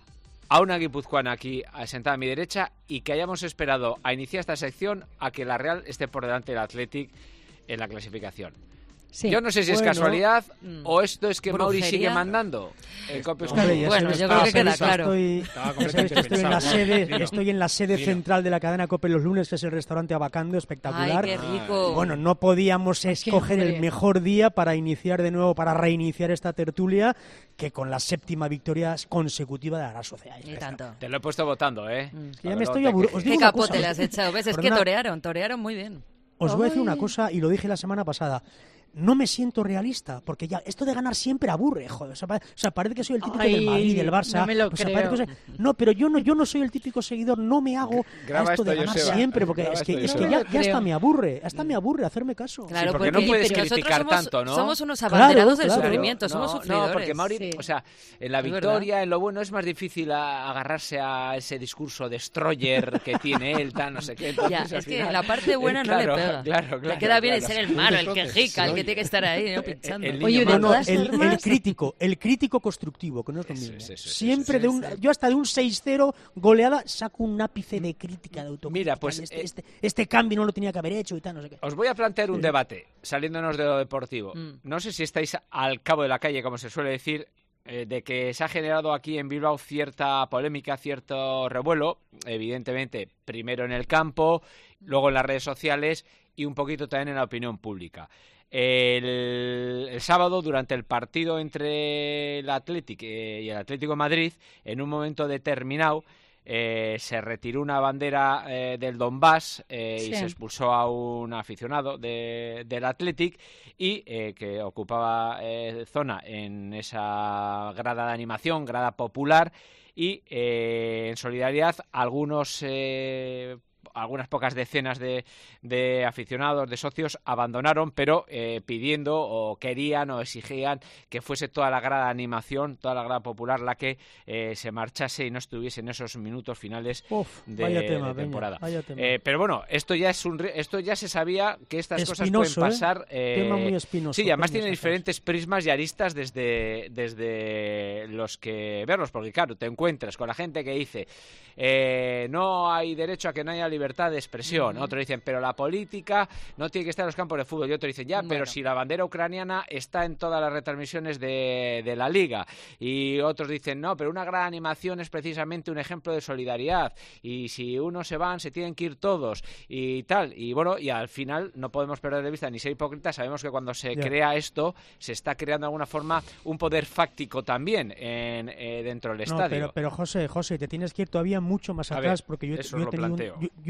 Speaker 8: a una guipuzcoana aquí eh, sentada a mi derecha y que hayamos esperado a iniciar esta sección a que la Real esté por delante del Athletic en la clasificación.
Speaker 6: Sí.
Speaker 8: Yo no sé si es
Speaker 9: Bueno,
Speaker 8: casualidad
Speaker 3: mm,
Speaker 8: o esto es que Mauri
Speaker 3: brujería.
Speaker 8: sigue mandando. El Cope
Speaker 9: Hombre,
Speaker 8: Euskadi.
Speaker 9: ya
Speaker 3: Bueno,
Speaker 9: sabes-
Speaker 3: yo
Speaker 9: ya
Speaker 3: creo que
Speaker 9: sabes
Speaker 3: queda claro.
Speaker 9: Estoy,
Speaker 7: Estaba
Speaker 9: ya sabes
Speaker 7: completamente
Speaker 9: que estoy en la
Speaker 7: pensado.
Speaker 9: sede,
Speaker 7: Dilo.
Speaker 9: estoy en la sede
Speaker 7: Dilo.
Speaker 9: central de la cadena Cope los lunes, que es el restaurante Abacando,
Speaker 3: Ay,
Speaker 9: espectacular.
Speaker 3: qué rico.
Speaker 9: Bueno, no podíamos escoger
Speaker 6: hombre.
Speaker 9: el mejor día para iniciar de nuevo, para reiniciar esta tertulia, que con la séptima victoria consecutiva de la Real Sociedad.
Speaker 3: Y tanto.
Speaker 8: Te lo he puesto votando, ¿eh?
Speaker 3: Mm.
Speaker 9: Que ya
Speaker 8: La
Speaker 9: me estoy
Speaker 8: verdad,
Speaker 9: aburri-
Speaker 8: que-
Speaker 9: os
Speaker 3: ¿Qué
Speaker 9: digo una
Speaker 3: capote
Speaker 9: cosa,
Speaker 3: le has echado? ¿Ves? Es que
Speaker 9: Perdona.
Speaker 3: torearon, torearon muy bien.
Speaker 9: Os voy a decir una
Speaker 6: Ay.
Speaker 9: cosa, y lo dije la semana pasada. No me siento realista, porque ya esto de ganar siempre aburre, joder. O sea, pa- o sea, parece que soy el típico
Speaker 6: Ay,
Speaker 9: del Madrid, del Barça.
Speaker 6: no me lo
Speaker 9: o sea,
Speaker 6: creo.
Speaker 9: parece que soy- No, pero yo no, yo no soy el típico seguidor, no me hago
Speaker 8: Graba
Speaker 9: a esto de
Speaker 8: esto,
Speaker 9: ganar
Speaker 8: Joseba.
Speaker 9: siempre, porque
Speaker 8: Graba
Speaker 9: es que,
Speaker 8: esto,
Speaker 9: es que
Speaker 6: Joseba.
Speaker 9: ya,
Speaker 6: No me lo
Speaker 9: ya hasta
Speaker 6: creo.
Speaker 9: me aburre, hasta me aburre hacerme caso.
Speaker 3: Claro,
Speaker 8: porque no puedes
Speaker 3: pero nosotros
Speaker 8: criticar
Speaker 3: somos,
Speaker 8: tanto, ¿no?
Speaker 3: somos unos
Speaker 9: Claro,
Speaker 3: abanderados del
Speaker 9: claro.
Speaker 3: sufrimiento, somos
Speaker 8: no,
Speaker 3: sufridores.
Speaker 8: No, porque Mauri,
Speaker 6: Sí.
Speaker 8: o sea, en la
Speaker 3: Es
Speaker 8: victoria, en lo bueno, es más difícil a- agarrarse a ese discurso destroyer que tiene él, tal, no sé qué. Entonces,
Speaker 3: Ya,
Speaker 8: al
Speaker 3: es que
Speaker 8: final-
Speaker 3: la parte buena no
Speaker 8: Claro,
Speaker 3: le pega.
Speaker 8: Claro, claro.
Speaker 3: le queda bien
Speaker 8: claro.
Speaker 3: ser el malo, el
Speaker 7: Entonces,
Speaker 3: quejica, el
Speaker 7: sí.
Speaker 3: que tiene que estar ahí, ¿no? Pinchando.
Speaker 8: El niño
Speaker 6: Oye, de
Speaker 8: malo.
Speaker 9: No, no,
Speaker 6: todas
Speaker 9: el, el
Speaker 6: formas-
Speaker 9: crítico, el crítico constructivo, que no es lo
Speaker 8: Eso,
Speaker 9: mismo.
Speaker 8: eso, eso,
Speaker 9: Siempre
Speaker 8: eso,
Speaker 9: de un, yo hasta de un seis cero goleada saco un ápice de crítica, de autocrítica.
Speaker 8: Mira, pues,
Speaker 9: y este,
Speaker 8: eh,
Speaker 9: este, este cambio no lo tenía que haber hecho y tal, no sé qué.
Speaker 8: Os voy a plantear un debate, saliéndonos de lo deportivo.
Speaker 3: Mm.
Speaker 8: No sé si estáis al cabo de la calle, como se suele decir, eh, de que se ha generado aquí en Bilbao cierta polémica, cierto revuelo, evidentemente, primero en el campo, luego en las redes sociales y un poquito también en la opinión pública. El, el sábado, durante el partido entre el Athletic eh, y el Atlético de Madrid, en un momento determinado, eh, se retiró una bandera eh, del Donbass eh, y
Speaker 6: Sí.
Speaker 8: se expulsó a un aficionado de- del Athletic y eh, que ocupaba eh, zona en esa grada de animación, grada popular, y eh, en solidaridad algunos eh, algunas pocas decenas de, de aficionados, de socios, abandonaron, pero eh, pidiendo o querían o exigían que fuese toda la grada de animación, toda la grada popular la que eh, se marchase y no estuviese en esos minutos finales
Speaker 9: Uf,
Speaker 8: de,
Speaker 9: vaya tema,
Speaker 8: de
Speaker 9: Peña,
Speaker 8: temporada.
Speaker 9: vaya tema.
Speaker 8: Eh, pero bueno, esto ya es un ri- esto ya se sabía que estas
Speaker 9: Espinoso,
Speaker 8: cosas pueden pasar.
Speaker 9: ¿eh? Tema muy espinoso,
Speaker 8: Sí, y además
Speaker 9: Peña,
Speaker 8: tiene
Speaker 9: sacas.
Speaker 8: diferentes prismas y aristas desde, desde los que verlos, porque claro, te encuentras con la gente que dice eh, no hay derecho a que no haya libertad de expresión. Otros dicen, pero la política no tiene que estar en los campos de fútbol. Y otros dicen, ya,
Speaker 3: Bueno.
Speaker 8: pero si la bandera ucraniana está en todas las retransmisiones de, de la liga. Y otros dicen, no, pero una gran animación es precisamente un ejemplo de solidaridad. Y si unos se van, se tienen que ir todos. Y tal. Y bueno, y al final no podemos perder de vista ni ser hipócritas. Sabemos que cuando se
Speaker 9: Ya.
Speaker 8: crea esto, se está creando de alguna forma un poder fáctico también en, eh, dentro del
Speaker 9: No,
Speaker 8: estadio.
Speaker 9: pero, pero José, José, te tienes que ir todavía mucho más
Speaker 8: A
Speaker 9: atrás
Speaker 8: ver,
Speaker 9: porque yo,
Speaker 8: eso
Speaker 9: yo he
Speaker 8: lo
Speaker 9: tenido un,
Speaker 8: planteo.
Speaker 9: yo, yo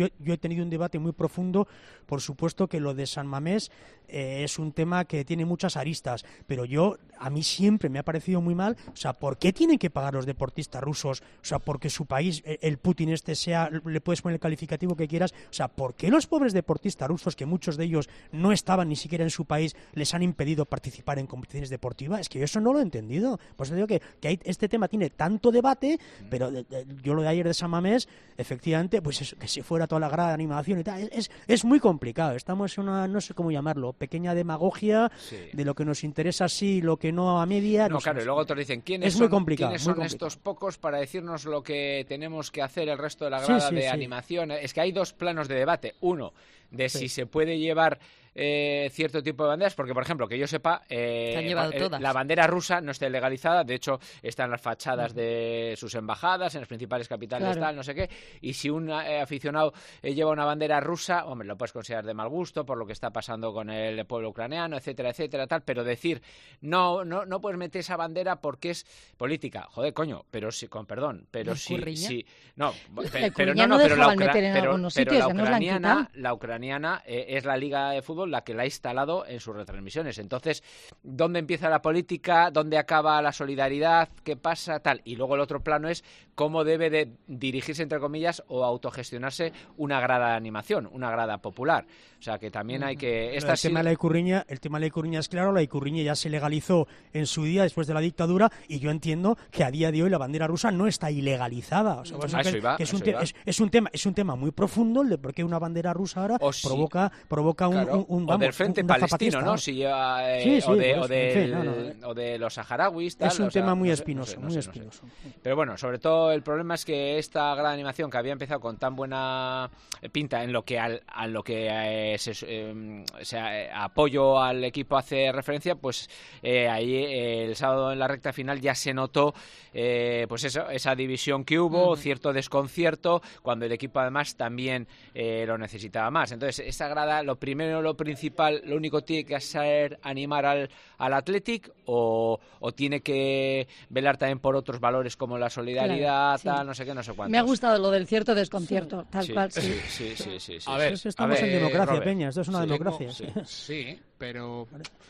Speaker 9: yo, yo he tenido un debate muy profundo, por supuesto que lo de San Mamés eh, es un tema que tiene muchas aristas, pero yo, a mí siempre me ha parecido muy mal, o sea, ¿por qué tienen que pagar los deportistas rusos? O sea, porque su país, el Putin este sea, le puedes poner el calificativo que quieras, o sea, ¿por qué los pobres deportistas rusos, que muchos de ellos no estaban ni siquiera en su país, les han impedido participar en competiciones deportivas? Es que yo eso no lo he entendido. Por eso digo que, que hay, este tema tiene tanto debate, pero de, de, yo lo de ayer de San Mamés, efectivamente, pues eso, que si fuera toda la grada de animación y tal, es, es, es muy complicado. Estamos en una, no sé cómo llamarlo, pequeña demagogia sí. de lo que nos interesa sí, lo que no a media.
Speaker 8: No,
Speaker 9: no
Speaker 8: claro,
Speaker 9: sé,
Speaker 8: y luego otros dicen, ¿quiénes
Speaker 9: es
Speaker 8: son,
Speaker 9: muy complicado,
Speaker 8: ¿quiénes
Speaker 9: muy
Speaker 8: son
Speaker 9: complicado.
Speaker 8: estos pocos para decirnos lo que tenemos que hacer el resto de la grada
Speaker 9: sí, sí,
Speaker 8: de
Speaker 9: sí.
Speaker 8: animación? Es que hay dos planos de debate. Uno, de
Speaker 9: sí.
Speaker 8: si se puede llevar eh, cierto tipo de banderas, porque, por ejemplo, que yo sepa, eh,
Speaker 3: han llevado
Speaker 8: eh,
Speaker 3: todas.
Speaker 8: la bandera rusa no está legalizada, de hecho, está en las fachadas de sus embajadas, en las principales capitales,
Speaker 6: Claro.
Speaker 8: tal, no sé qué, y si un eh, aficionado eh, lleva una bandera rusa, hombre, lo puedes considerar de mal gusto por lo que está pasando con el pueblo ucraniano, etcétera, etcétera, tal, pero decir, no, no, no puedes meter esa bandera porque es política, joder, coño, pero si, con perdón, pero si, si, no, pe, pero no, no, pero la, ucra pero, pero
Speaker 6: sitios,
Speaker 8: la
Speaker 6: ya nos la han
Speaker 8: ucraniana,
Speaker 6: quitado.
Speaker 8: la ucraniana eh, es la liga de fútbol la que la ha instalado en sus retransmisiones. Entonces, ¿dónde empieza la política? ¿Dónde acaba la solidaridad? ¿Qué pasa? Tal. Y luego el otro plano es cómo debe de dirigirse, entre comillas, o autogestionarse una grada de animación, una grada popular. O sea, que también hay que... Esta
Speaker 9: el, tema de la Icurriña, el tema de la Icurriña es claro, la Icurriña ya se legalizó en su día después de la dictadura y yo entiendo que a día de hoy la bandera rusa no está ilegalizada. O sea,
Speaker 8: a eso iba,
Speaker 9: que es,
Speaker 8: a
Speaker 9: un
Speaker 8: eso iba.
Speaker 9: es, es, un tema, es un tema muy profundo el de por qué una bandera rusa ahora
Speaker 8: o si,
Speaker 9: provoca, provoca un,
Speaker 8: claro,
Speaker 9: un, un
Speaker 8: vamos, o del frente
Speaker 9: un,
Speaker 8: palestino, ¿no? Si lleva, eh,
Speaker 9: sí, sí,
Speaker 8: o, de,
Speaker 9: eso,
Speaker 8: o, del,
Speaker 9: en fin, no, no.
Speaker 8: o de los saharauis. Tal,
Speaker 9: es un
Speaker 8: o sea,
Speaker 9: tema muy
Speaker 8: no sé,
Speaker 9: espinoso,
Speaker 8: no sé, no
Speaker 9: muy
Speaker 8: sé,
Speaker 9: espinoso.
Speaker 8: No sé. Pero bueno, sobre todo el problema es que esta gran animación que había empezado con tan buena pinta en lo que al, a lo que eh, se, eh, se eh, apoyo al equipo hace referencia, pues eh, ahí eh, el sábado en la recta final ya se notó eh, pues eso, esa división que hubo, uh-huh. cierto desconcierto, cuando el equipo además también eh, lo necesitaba más. Entonces, esa grada, lo primero, lo principal, lo único tiene que hacer animar al, al Athletic o, o tiene que velar también por otros valores como la solidaridad, claro, tal, sí. no sé qué, no sé cuántos.
Speaker 6: Me ha gustado lo del cierto desconcierto, tal
Speaker 8: sí,
Speaker 6: cual, sí.
Speaker 8: Sí, sí, sí, sí, sí.
Speaker 9: A ver,
Speaker 8: sí.
Speaker 9: estamos
Speaker 8: a ver,
Speaker 9: en democracia,
Speaker 8: Robert.
Speaker 9: Peña, esto es una
Speaker 10: sí,
Speaker 9: democracia.
Speaker 10: Tengo, sí, sí, pero...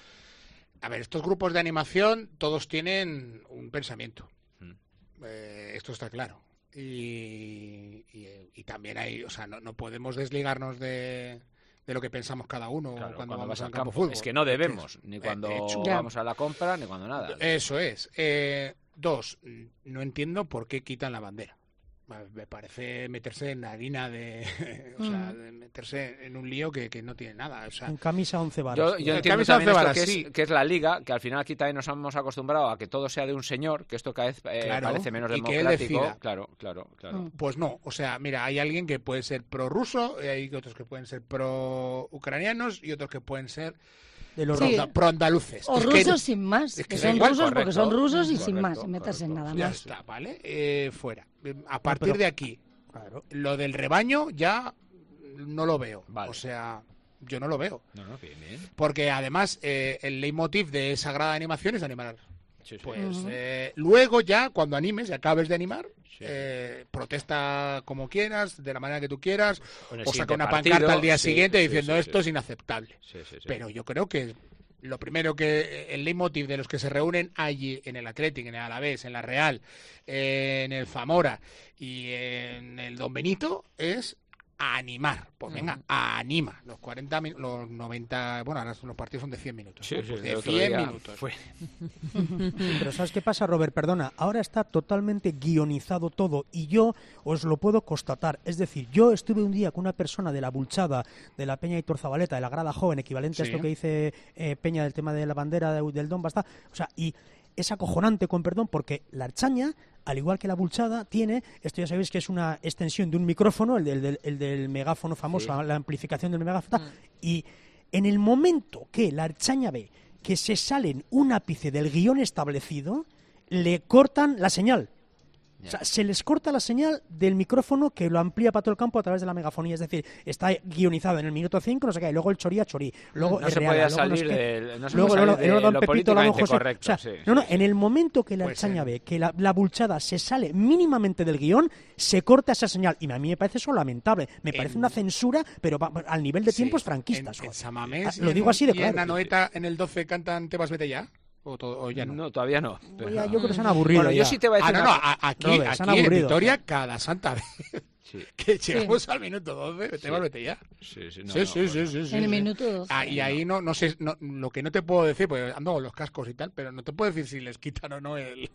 Speaker 10: A ver, estos grupos de animación todos tienen un pensamiento. Hmm. Eh, esto está claro. Y, y, y también hay, o sea, no, no podemos desligarnos de, de lo que pensamos cada uno
Speaker 8: claro,
Speaker 10: cuando,
Speaker 8: cuando
Speaker 10: vamos al
Speaker 8: campo.
Speaker 10: campo de fútbol.
Speaker 8: Es que no debemos, ni
Speaker 10: eh,
Speaker 8: cuando
Speaker 10: hecho,
Speaker 8: vamos a la compra, ni cuando nada.
Speaker 10: Eso es. Eh, dos, no entiendo por qué quitan la bandera. Me parece meterse en harina de, o sea, de meterse en un lío que, que no tiene nada. O sea,
Speaker 9: en camisa once varas.
Speaker 8: Yo, yo entiendo también esto varas, que, sí. es, que es la liga, que al final aquí también nos hemos acostumbrado a que todo sea de un señor, que esto cada vez eh,
Speaker 10: claro,
Speaker 8: parece menos
Speaker 10: y
Speaker 8: democrático.
Speaker 10: Que él
Speaker 8: claro, claro, claro.
Speaker 10: Pues no, o sea, mira, hay alguien que puede ser pro-ruso, y hay otros que pueden ser pro-ucranianos y otros que pueden ser
Speaker 9: de los
Speaker 6: sí.
Speaker 10: pro-andaluces.
Speaker 6: O
Speaker 10: es
Speaker 6: rusos
Speaker 10: que,
Speaker 6: sin más,
Speaker 10: es
Speaker 6: que,
Speaker 10: que
Speaker 6: son
Speaker 10: igual,
Speaker 6: rusos
Speaker 10: correcto,
Speaker 6: porque son rusos y
Speaker 10: correcto,
Speaker 6: sin más,
Speaker 10: correcto,
Speaker 6: metas en nada
Speaker 10: ya
Speaker 6: más.
Speaker 10: Ya está, ¿vale? Eh, fuera. A partir
Speaker 9: no, pero,
Speaker 10: de aquí, claro. Lo del rebaño ya no lo veo.
Speaker 8: Vale.
Speaker 10: O sea, yo no lo veo.
Speaker 8: No, no, bien, bien.
Speaker 10: Porque además eh, el leitmotiv de esa grada de animación es animar.
Speaker 8: Sí, sí.
Speaker 10: Pues
Speaker 6: uh-huh.
Speaker 10: eh, luego ya, cuando animes y acabes de animar, sí. eh, protesta como quieras, de la manera que tú quieras, o saca una
Speaker 8: partido,
Speaker 10: pancarta al día
Speaker 8: sí,
Speaker 10: siguiente
Speaker 8: sí,
Speaker 10: diciendo
Speaker 8: sí,
Speaker 10: esto
Speaker 8: sí.
Speaker 10: es inaceptable.
Speaker 8: Sí, sí, sí.
Speaker 10: Pero yo creo que lo primero que el leitmotiv de los que se reúnen allí en el Athletic, en el Alavés, en la Real, eh, en el Zamora y en el Don Benito es a animar. Pues venga, uh-huh. anima. Los cuarenta, los noventa, bueno, ahora los partidos son de cien minutos.
Speaker 8: Sí,
Speaker 10: ¿no?
Speaker 8: sí,
Speaker 10: Pues de cien minutos.
Speaker 8: Fue.
Speaker 9: Pero ¿sabes qué pasa, Robert? Perdona, ahora está totalmente guionizado todo y yo os lo puedo constatar. Es decir, yo estuve un día con una persona de la Bulchada, de la Peña Hitor Zabaleta, de la grada joven, equivalente sí. a esto que dice eh, Peña del tema de la bandera de, del Donbass, o sea, y es acojonante, con perdón, porque la Archaña, al igual que la Bulchada, tiene, esto ya sabéis que es una extensión de un micrófono, el del, el del, el del megáfono famoso, sí. la amplificación del megáfono, mm. y en el momento que la Archaña ve que se salen un ápice del guión establecido, le cortan la señal. O sea, se les corta la señal del micrófono que lo amplía para todo el campo a través de la megafonía. Es decir, está guionizado en el minuto cinco, no sé qué, y luego el chorí a chorí. Luego
Speaker 8: no
Speaker 9: el
Speaker 8: se
Speaker 9: real,
Speaker 8: podía
Speaker 9: luego
Speaker 8: salir
Speaker 9: no sé qué.
Speaker 8: del- no se
Speaker 9: luego
Speaker 8: puede
Speaker 9: luego-
Speaker 8: salir
Speaker 9: luego
Speaker 8: de
Speaker 9: don
Speaker 8: lo
Speaker 9: Pepito, la don
Speaker 8: políticamente
Speaker 9: José.
Speaker 8: correcto,
Speaker 9: O sea,
Speaker 8: sí,
Speaker 9: no, no,
Speaker 8: sí,
Speaker 9: en el momento que la
Speaker 10: Pues,
Speaker 9: chaña
Speaker 10: eh,
Speaker 9: ve que la, la bulchada se sale mínimamente del guión, se corta esa señal. Y a mí me parece eso lamentable. Me parece
Speaker 10: En-
Speaker 9: una censura, pero va- al nivel de
Speaker 10: Sí,
Speaker 9: tiempos
Speaker 10: en,
Speaker 9: franquistas.
Speaker 10: en
Speaker 9: joder.
Speaker 10: Samamés
Speaker 9: Ah,
Speaker 10: y
Speaker 9: lo
Speaker 10: en-
Speaker 9: digo así de
Speaker 10: y en
Speaker 9: claro.
Speaker 10: Anoeta en el doce cantan Tebas vete ya. ¿O, todo- o ya no?
Speaker 8: No, todavía no.
Speaker 9: Pues ya, yo creo que se han aburrido.
Speaker 8: Bueno, yo
Speaker 9: ya.
Speaker 8: sí te voy a
Speaker 10: Ah,
Speaker 8: decir
Speaker 10: no, no,
Speaker 8: una cosa.
Speaker 10: a- aquí,
Speaker 9: Robert, se han
Speaker 10: aquí en
Speaker 9: aburrido.
Speaker 10: Vitoria cada santa vez
Speaker 8: Sí.
Speaker 10: que llegamos al minuto doce, vete,
Speaker 8: Sí.
Speaker 10: vete ya.
Speaker 8: Sí, sí, no,
Speaker 10: Sí,
Speaker 8: no,
Speaker 10: sí,
Speaker 8: pues,
Speaker 10: sí, sí, sí,
Speaker 6: En el
Speaker 10: sí.
Speaker 6: minuto doce.
Speaker 10: Ah, y ahí no, no sé, no- lo que no te puedo decir, porque ando con los cascos y tal, pero no te puedo decir si les quitan o no el,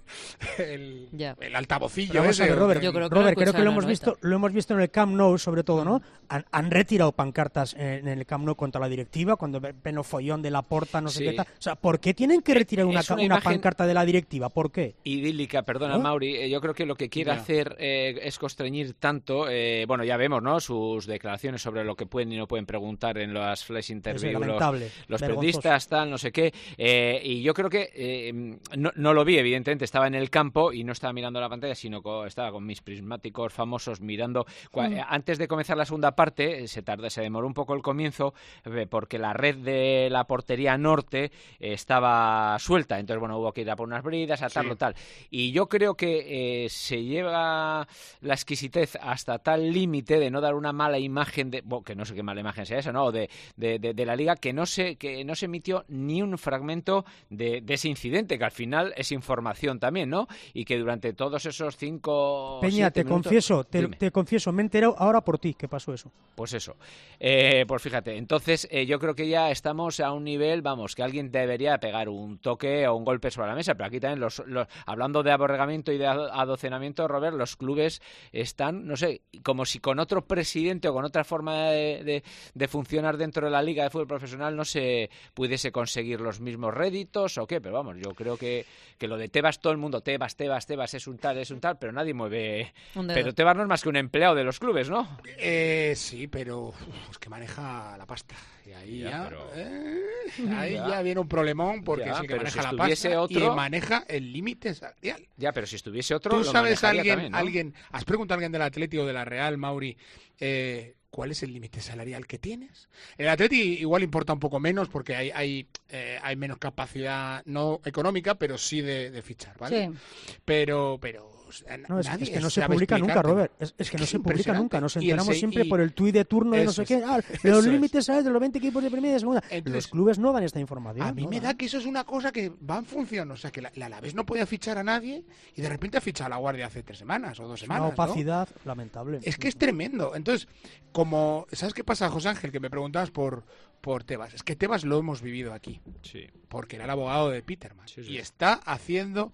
Speaker 10: el,
Speaker 3: Ya.
Speaker 10: el altavocillo
Speaker 9: Pero vamos a
Speaker 10: ese.
Speaker 9: ver,
Speaker 10: o
Speaker 9: Robert,
Speaker 10: que-
Speaker 3: Yo creo que
Speaker 9: Robert,
Speaker 3: lo
Speaker 9: creo que lo
Speaker 3: escuchan
Speaker 9: hemos
Speaker 3: a
Speaker 9: visto,
Speaker 3: Noeta.
Speaker 9: lo hemos visto en el Camp Nou, sobre todo, ¿no? Han, han retirado pancartas en, en el Camp Nou contra la directiva, cuando ven el follón de la porta, no sé
Speaker 8: Sí.
Speaker 9: qué tal. O sea, ¿por qué tienen que retirar una,
Speaker 8: es
Speaker 9: ca-
Speaker 8: una
Speaker 9: una
Speaker 8: imagen-
Speaker 9: pancarta de la directiva? ¿Por qué?
Speaker 8: idílica, perdona
Speaker 9: ¿No?
Speaker 8: Mauri, eh, yo creo que lo que quiere
Speaker 10: Ya.
Speaker 8: hacer eh, es constreñir tanto, eh, bueno, ya vemos, ¿no? Sus declaraciones sobre lo que pueden y no pueden preguntar en las flash interviews, los,
Speaker 9: lamentable,
Speaker 8: los
Speaker 9: vergonzoso.
Speaker 8: periodistas, tal, no sé qué, eh, y yo creo que eh, no, no lo vi, evidentemente, estaba en el campo y no estaba mirando la pantalla, sino que estaba con mis prismáticos famosos mirando, cua- eh, antes de comenzar la segunda parte, eh, se tardó, se demoró un poco el comienzo, eh, porque la red de la portería norte eh, estaba suelta, entonces, bueno, hubo que ir a por unas bridas, atarlo,
Speaker 10: Sí.
Speaker 8: tal. Y yo creo que eh, se lleva la exquisitez hasta tal límite de no dar una mala imagen de, bueno, que no sé qué mala imagen sea esa, ¿no? De, de, de, de la liga, que no se que no se emitió ni un fragmento de, de ese incidente, que al final es información también, ¿no? Y que durante todos esos cinco
Speaker 9: Peña,
Speaker 8: siete
Speaker 9: te
Speaker 8: minutos-
Speaker 9: confieso, te,
Speaker 8: Dime.
Speaker 9: te confieso, me he enterado ahora por ti que pasó eso.
Speaker 8: Pues eso. Eh, pues fíjate, entonces eh, yo creo que ya estamos a un nivel, vamos, que alguien debería pegar un toque o un golpe sobre la mesa, pero aquí también, los, los hablando de aborregamiento y de ado- adocenamiento, Robert, los clubes están, no sé, como si con otro presidente o con otra forma de, de, de funcionar dentro de la Liga de Fútbol Profesional no se pudiese conseguir los mismos réditos o qué, pero vamos, yo creo que, que lo de Tebas, todo el mundo, Tebas, Tebas, Tebas, es un tal, es un tal, pero nadie mueve...
Speaker 3: Un dedo.
Speaker 8: Pero Tebas no es más que un empleado de los clubes, ¿no?
Speaker 10: Eh, sí, pero uf, es que maneja la pasta. Y ahí
Speaker 8: Ya,
Speaker 10: ya,
Speaker 8: pero-
Speaker 10: eh, ahí
Speaker 8: Ya.
Speaker 10: ya viene un problemón porque
Speaker 8: Ya,
Speaker 10: es el que
Speaker 8: pero
Speaker 10: maneja
Speaker 8: si
Speaker 10: la
Speaker 8: estuviese
Speaker 10: pasta
Speaker 8: otro-
Speaker 10: y maneja el límite salarial.
Speaker 8: Ya, pero si estuviese otro...
Speaker 10: ¿Tú
Speaker 8: lo
Speaker 10: sabes
Speaker 8: manejaría
Speaker 10: alguien,
Speaker 8: también, ¿no?
Speaker 10: alguien, has preguntado a alguien del Atleti o de la Real, Mauri, eh, cuál es el límite salarial que tienes? El Atleti igual importa un poco menos porque hay hay, eh, hay menos capacidad no económica, pero sí de, de fichar, ¿vale?
Speaker 6: Sí.
Speaker 10: Pero, pero o sea,
Speaker 9: No, es,
Speaker 10: nadie
Speaker 9: es que no se
Speaker 10: sabe
Speaker 9: publica nunca,
Speaker 10: explicártelo.
Speaker 9: Robert. Es, es que no
Speaker 10: Es
Speaker 9: se publica
Speaker 10: impresionante.
Speaker 9: nunca. Nos
Speaker 10: Y el
Speaker 9: enteramos
Speaker 10: se-
Speaker 9: siempre
Speaker 10: y-
Speaker 9: por el tuit de turno de no
Speaker 10: Eso
Speaker 9: sé
Speaker 10: es.
Speaker 9: qué. Ah,
Speaker 10: Eso
Speaker 9: los
Speaker 10: es.
Speaker 9: límites salariales de los veinte equipos de primera y de segunda.
Speaker 10: Entonces,
Speaker 9: los clubes no dan esta información.
Speaker 10: A mí
Speaker 9: no
Speaker 10: me
Speaker 9: dan.
Speaker 10: da que eso es una cosa que va en función. O sea, que la, la Alavés no podía fichar a nadie y de repente ha fichado a la Guardia hace tres semanas o dos
Speaker 9: Es una
Speaker 10: semanas. ¿no?
Speaker 9: opacidad lamentable.
Speaker 10: Es que es tremendo. Entonces, como, ¿sabes qué pasa, José Ángel? Que me preguntabas por, por Tebas. Es que Tebas lo hemos vivido aquí,
Speaker 8: Sí.
Speaker 10: porque era el abogado de Peterman.
Speaker 8: Sí, sí.
Speaker 10: Y está haciendo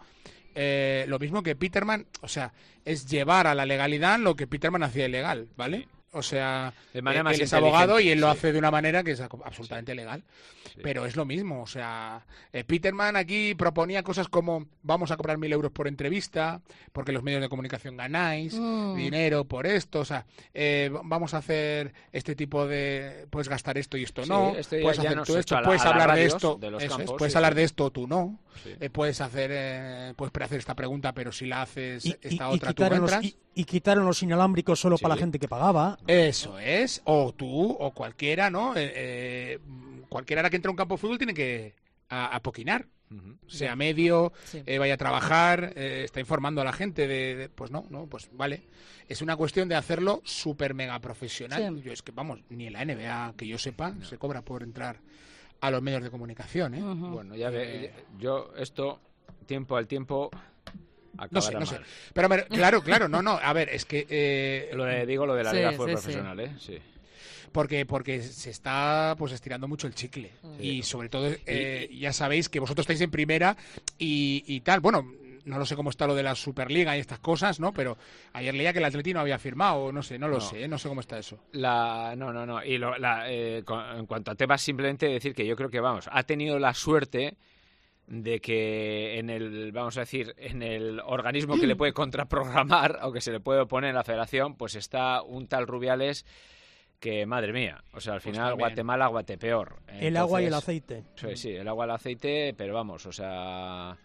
Speaker 10: eh, lo mismo que Peterman, o sea, es llevar a la legalidad lo que Peterman hacía ilegal, ¿vale?
Speaker 8: Sí.
Speaker 10: O sea,
Speaker 8: De manera
Speaker 10: él
Speaker 8: más
Speaker 10: es abogado y él lo
Speaker 8: inteligente, sí.
Speaker 10: hace de una manera que es absolutamente legal.
Speaker 8: Sí.
Speaker 10: Pero es lo mismo, o sea, eh, Peterman aquí proponía cosas como vamos a cobrar mil euros por entrevista, porque los medios de comunicación ganáis
Speaker 6: Mm.
Speaker 10: dinero por esto, o sea, eh, vamos a hacer este tipo de, puedes gastar esto y esto
Speaker 8: Sí,
Speaker 10: no,
Speaker 8: esto ya-
Speaker 10: puedes
Speaker 8: ya
Speaker 10: hacer
Speaker 8: nos
Speaker 10: tú
Speaker 8: he
Speaker 10: esto,
Speaker 8: hecho a la-
Speaker 10: puedes
Speaker 8: a las
Speaker 10: hablar de
Speaker 8: radios
Speaker 10: esto,
Speaker 8: de los
Speaker 10: eso es,
Speaker 8: campos,
Speaker 10: puedes
Speaker 8: sí,
Speaker 10: hablar
Speaker 8: sí.
Speaker 10: de esto, tú no,
Speaker 8: Sí.
Speaker 10: eh, puedes hacer, eh, puedes hacer esta pregunta, pero si la haces
Speaker 9: Y, y-
Speaker 10: esta
Speaker 9: y
Speaker 10: otra tú no
Speaker 9: quitaron los,
Speaker 10: entras.
Speaker 9: y, y quitaron los inalámbricos solo
Speaker 8: Sí.
Speaker 9: para la gente que pagaba.
Speaker 10: Eso es, o tú, o cualquiera, ¿no? Eh, eh, cualquiera ahora que entra a un campo de fútbol tiene que a, apoquinar,
Speaker 8: Ujú.
Speaker 10: sea medio,
Speaker 3: Sí.
Speaker 10: eh, vaya a trabajar, eh, está informando a la gente de, de- pues no, no, pues vale. Es una cuestión de hacerlo súper mega profesional.
Speaker 6: Sí.
Speaker 10: Yo es que, vamos, ni en la N B A, que yo sepa, se cobra por entrar a los medios de comunicación, ¿eh?
Speaker 6: Ujú.
Speaker 8: Bueno, ya ve, yo esto, tiempo al tiempo, acabará
Speaker 10: No sé, no
Speaker 8: mal.
Speaker 10: sé. Pero, a ver, claro, claro, no, no, a ver, es que... eh,
Speaker 8: Lo de- digo lo de la
Speaker 3: Sí,
Speaker 8: Liga de
Speaker 3: sí,
Speaker 8: Fútbol
Speaker 3: sí.
Speaker 8: Profesional, ¿eh? Sí.
Speaker 10: Porque, porque se está pues estirando mucho el chicle. Y sobre todo, eh, ya sabéis que vosotros estáis en primera y, y tal. Bueno, no lo sé cómo está lo de la Superliga y estas cosas, ¿no? Pero ayer leía que el Atleti no había firmado, no sé, no lo
Speaker 8: No.
Speaker 10: sé, ¿eh? No sé cómo está eso.
Speaker 8: La, no, no, no. Y lo- la, eh, con- en cuanto a Tebas, simplemente decir que yo creo que, vamos, ha tenido la suerte de que en el, vamos a decir, en el organismo que le puede contraprogramar o que se le puede oponer en la federación, pues está un tal Rubiales que, madre mía, o sea, al
Speaker 10: Pues
Speaker 8: final
Speaker 10: también.
Speaker 8: Guatemala, Guatepeor.
Speaker 9: El agua y el
Speaker 8: Entonces,
Speaker 9: aceite.
Speaker 8: Sí, sí, el agua, el aceite, pero vamos, o sea,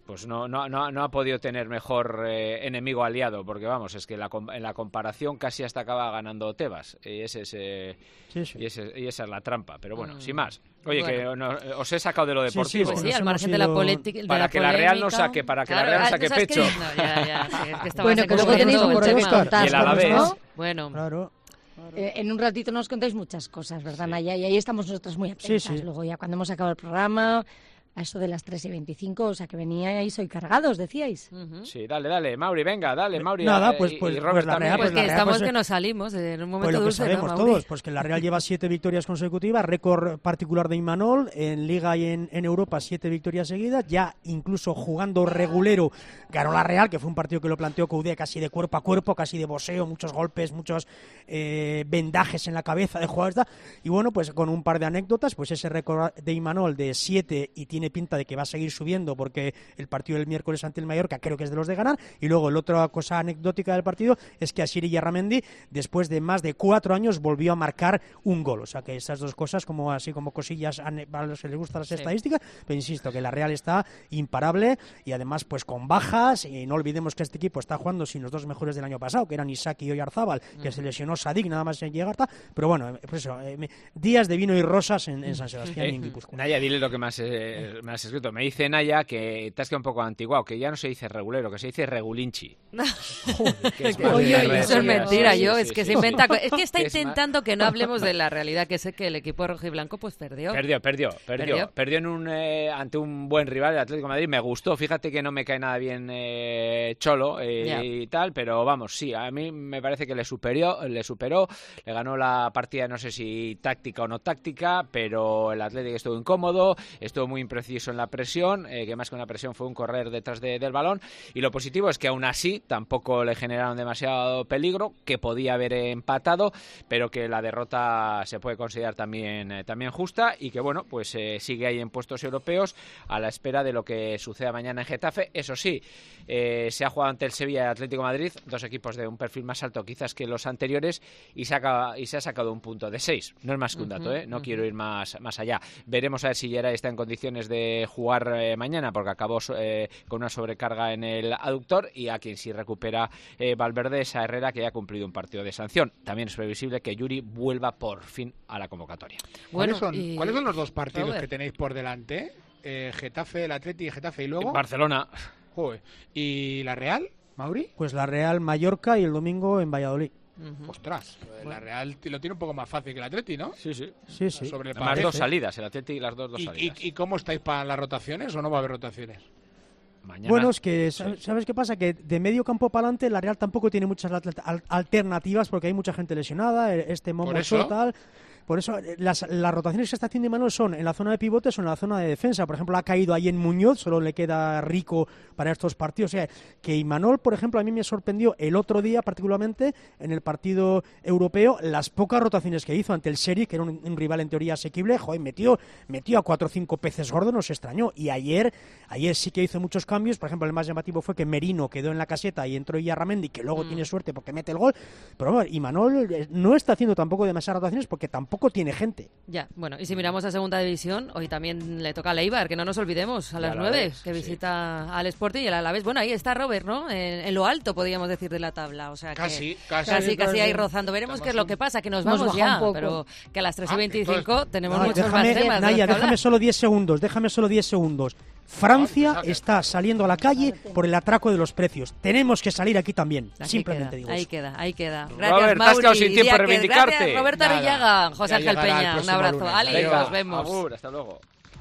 Speaker 8: pues no, no, no, no ha podido tener mejor eh, enemigo aliado, porque vamos, es que la, en la comparación casi hasta acaba ganando Tebas, y, ese es, eh,
Speaker 9: sí, sí.
Speaker 8: Y, ese, y esa es la trampa, pero bueno, mm. sin más. Oye,
Speaker 3: bueno.
Speaker 8: que no, os he sacado de lo deportivo.
Speaker 3: Sí, sí, pues sí, al margen de la política.
Speaker 8: Para
Speaker 3: la
Speaker 8: que
Speaker 3: polémica.
Speaker 8: la Real no saque, para que
Speaker 3: claro,
Speaker 8: la Real saque pecho.
Speaker 3: Que, no, ya, ya, sí, es que
Speaker 6: bueno, que luego tenéis muchos contar.
Speaker 8: Y el Alavés.
Speaker 6: ¿No?
Speaker 3: Bueno,
Speaker 9: claro.
Speaker 6: Eh, en un ratito nos contáis muchas cosas, ¿verdad, sí. Naya? Y ahí estamos nosotras muy atentas.
Speaker 9: Sí, sí.
Speaker 6: Luego ya cuando hemos acabado el programa, a eso de las tres y veinticinco, o sea que veníais hoy cargados, decíais.
Speaker 8: Uh-huh. Sí, dale, dale, Mauri, venga, dale, Mauri.
Speaker 9: Nada,
Speaker 8: eh,
Speaker 9: pues,
Speaker 8: y,
Speaker 9: pues,
Speaker 8: y Robert
Speaker 9: pues la Real,
Speaker 3: pues,
Speaker 9: pues
Speaker 3: que
Speaker 9: la Real,
Speaker 3: estamos
Speaker 9: pues,
Speaker 3: que nos salimos en un momento
Speaker 9: pues lo que
Speaker 3: dulce,
Speaker 9: sabemos
Speaker 3: ¿no,
Speaker 9: todos, pues que la Real lleva siete victorias consecutivas, récord particular de Imanol, en Liga y en, en Europa siete victorias seguidas, ya incluso jugando regulero ganó la Real, que fue un partido que lo planteó Coudet casi de cuerpo a cuerpo, casi de boxeo, muchos golpes, muchos eh, vendajes en la cabeza de jugadores, y bueno, pues con un par de anécdotas, pues ese récord de Imanol de siete y tiene pinta de que va a seguir subiendo porque el partido del miércoles ante el Mallorca creo que es de los de ganar, y luego la otra cosa anecdótica del partido es que Asier Illarramendi después de más de cuatro años volvió a marcar un gol, o sea que esas dos cosas como así como cosillas a los que les gustan las sí. estadísticas, pero insisto que la Real está imparable y además pues con bajas, y no olvidemos que este equipo está jugando sin los dos mejores del año pasado, que eran Isaac y Oyarzábal, que mm. se lesionó Sadik nada más en llegar, pero bueno, pues eso, eh, días de vino y rosas en, en San Sebastián
Speaker 8: eh,
Speaker 3: Mm.
Speaker 8: y
Speaker 3: en
Speaker 8: Guipúzcoa. Naya, dile lo que me has, eh, me has escrito, me dice Naya que te has quedado un poco antiguado, que ya no se dice regulero, que se dice regulinchi.
Speaker 3: Joder, que es oye, oye, eso es mentira, sí, yo, sí, es que sí, se sí, inventa, sí. es que está intentando que no hablemos de la realidad, que es que el equipo rojiblanco pues perdió.
Speaker 8: Perdió, perdió, perdió, perdió, perdió en un, eh, ante un buen rival, el Atlético de Madrid, me gustó, fíjate que no me cae nada bien eh, Cholo eh, y tal, pero vamos, sí, a mí me parece que le superó, le superó, le ganó la partida, no sé si táctica o no táctica, pero el Atlético estuvo incómodo, estuvo muy impreciso en la presión, eh, que más que una presión fue un correr detrás de, del balón, y lo positivo es que aún así tampoco le generaron demasiado peligro, que podía haber empatado, pero que la derrota se puede considerar también, eh, también justa, y que bueno, pues eh, sigue ahí en puestos europeos a la espera de lo que suceda mañana en Getafe. Eso sí, eh, se ha jugado ante el Sevilla y el Atlético de Madrid, dos equipos de un perfil más alto quizás que los anteriores, y se, acaba, y se ha sacado un punto de seis, no es más que un dato, ¿eh? no uh-huh. quiero ir más, más allá. Veremos a ver si Geray está en condiciones de jugar eh, mañana, porque acabó eh, con una sobrecarga en el aductor, y a quien sí recupera eh, Valverde es a Herrera, que ya ha cumplido un partido de sanción. También es previsible que Yuri vuelva por fin a la convocatoria.
Speaker 10: Bueno, ¿Cuáles, son, y... ¿Cuáles son los dos partidos Robert. que tenéis por delante? Eh, Getafe, el Atleti y Getafe, y luego...
Speaker 8: Barcelona.
Speaker 10: Joder. ¿Y la Real, Mauri?
Speaker 9: Pues la Real Mallorca y el domingo en Valladolid.
Speaker 10: Uh-huh. Ostras, bueno. La Real lo tiene un poco más fácil que el Atleti, ¿no?
Speaker 8: Sí, sí.
Speaker 9: sí, sí.
Speaker 10: Sobre el
Speaker 8: Más dos salidas, el Atleti y las dos, dos
Speaker 10: ¿Y,
Speaker 8: salidas.
Speaker 10: Y, ¿Y cómo estáis para las rotaciones o no va a haber rotaciones?
Speaker 8: Mañana.
Speaker 9: Bueno, es que, ¿sabes, ¿sabes qué pasa? Que de medio campo para adelante la Real tampoco tiene muchas al- alternativas porque hay mucha gente lesionada, este Momo tal... Por eso, las, las rotaciones que está haciendo Imanol son en la zona de pivotes o en la zona de defensa. Por ejemplo, ha caído ahí en Muñoz, solo le queda Rico para estos partidos. O sea, que Imanol, por ejemplo, a mí me sorprendió el otro día, particularmente en el partido europeo, las pocas rotaciones que hizo ante el Sheriff, que era un, un rival en teoría asequible. Joder, metió, metió a cuatro o cinco peces gordos, nos extrañó. Y ayer, ayer sí que hizo muchos cambios. Por ejemplo, el más llamativo fue que Merino quedó en la caseta y entró Illarramendi, que luego mm. tiene suerte porque mete el gol. Pero bueno, Imanol no está haciendo tampoco demasiadas rotaciones porque tampoco tiene gente.
Speaker 3: Ya, bueno, y si miramos a segunda división, hoy también le toca a Leibar, que no nos olvidemos, a las nueve, que visita sí. al Sporting y el Alavés. Bueno, ahí está Robert, ¿no? En, en lo alto, podríamos decir, de la tabla. O sea, que
Speaker 10: casi, casi,
Speaker 3: casi, casi ahí rozando. Veremos Estamos qué es lo que pasa, que nos vamos nos ya, pero que a las tres y veinticinco ah, tenemos no, muchos
Speaker 9: déjame,
Speaker 3: más temas.
Speaker 9: Naya, déjame solo diez segundos, déjame solo diez segundos. Francia está saliendo a la calle por el atraco de los precios. Tenemos que salir aquí también.
Speaker 3: Aquí
Speaker 9: Simplemente
Speaker 3: queda,
Speaker 9: digo
Speaker 3: ahí
Speaker 9: eso.
Speaker 3: queda, ahí queda. Gracias,
Speaker 8: Robert,
Speaker 3: Mauri.
Speaker 8: te has sin tiempo a reivindicarte.
Speaker 3: Gracias, Roberta Nada. Villaga, José
Speaker 10: Ya
Speaker 3: Ángel Peña. Un abrazo.
Speaker 10: Lunes.
Speaker 3: Ali,
Speaker 8: Venga,
Speaker 3: nos vemos.
Speaker 8: Abur, hasta luego.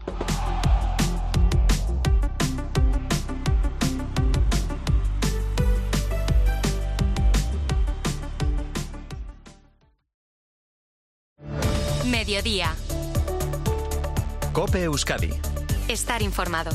Speaker 2: Mediodía.
Speaker 11: COPE Euskadi.
Speaker 2: Estar informado.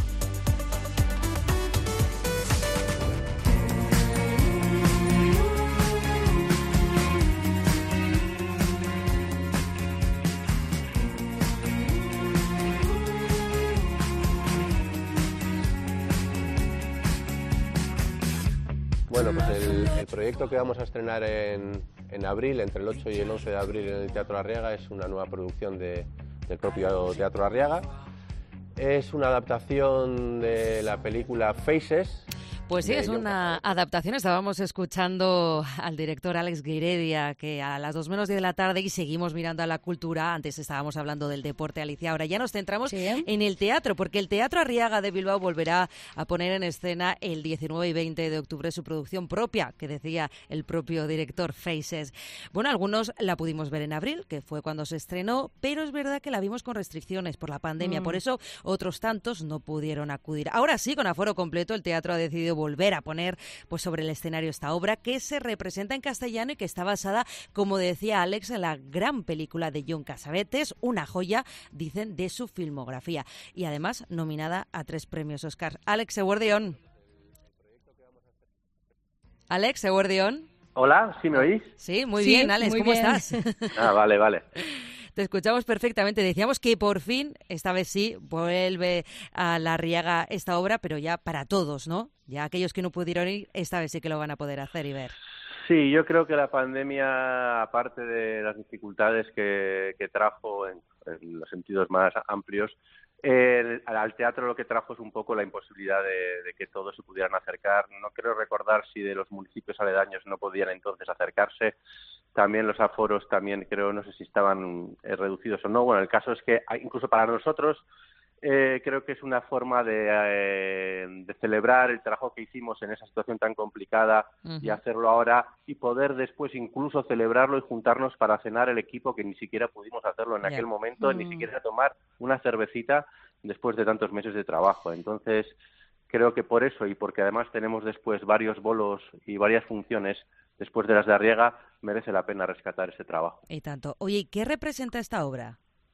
Speaker 12: Bueno, pues el, el proyecto que vamos a estrenar en, en abril, entre el ocho y el once de abril en el Teatro Arriaga, es una nueva producción de, del propio Teatro Arriaga. es una adaptación de la película Faces.
Speaker 3: Pues sí, es una adaptación. Estábamos escuchando al director Alex Guiredia, que a las dos menos diez de la tarde, y seguimos mirando a la cultura. Antes estábamos hablando del deporte, Alicia. Ahora ya nos centramos ¿Sí? en el teatro, porque el Teatro Arriaga de Bilbao volverá a poner en escena el diecinueve y veinte de octubre su producción propia, que decía el propio director, Faces. Bueno, algunos la pudimos ver en abril, que fue cuando se estrenó, pero es verdad que la vimos con restricciones por la pandemia. Mm. Por eso otros tantos no pudieron acudir. Ahora sí, con aforo completo, el teatro ha decidido volver a poner pues sobre el escenario esta obra que se representa en castellano y que está basada, como decía Alex, en la gran película de Jon Cassavetes, una joya, dicen, de su filmografía, y además nominada a tres premios Oscar. Alex Eguerdión. Alex Eguerdión.
Speaker 13: Hola, ¿sí me oís?
Speaker 3: Sí, muy sí, bien, Alex, muy ¿cómo bien. estás?
Speaker 13: Ah, vale, vale.
Speaker 3: Te escuchamos perfectamente. Decíamos que por fin, esta vez sí, vuelve a La Arriaga esta obra, pero ya para todos, ¿no? Ya aquellos que no pudieron ir, esta vez sí que lo van a poder hacer y ver.
Speaker 13: Sí, yo creo que la pandemia, aparte de las dificultades que, que trajo en, en los sentidos más amplios, eh, al teatro lo que trajo es un poco la imposibilidad de, de que todos se pudieran acercar. No creo recordar si de los municipios aledaños no podían entonces acercarse. También los aforos, también creo, no sé si estaban eh, reducidos o no. Bueno, el caso es que incluso para nosotros eh, creo que es una forma de, eh, de celebrar el trabajo que hicimos en esa situación tan complicada uh-huh. y hacerlo ahora y poder después incluso celebrarlo y juntarnos para cenar el equipo, que ni siquiera pudimos hacerlo en yeah. aquel momento, uh-huh. ni siquiera tomar una cervecita después de tantos meses de trabajo. Entonces, creo que por eso y porque además tenemos después varios bolos y varias funciones después de las de Arriaga, merece la pena rescatar ese trabajo.
Speaker 3: Y tanto. Oye, ¿qué representa esta obra?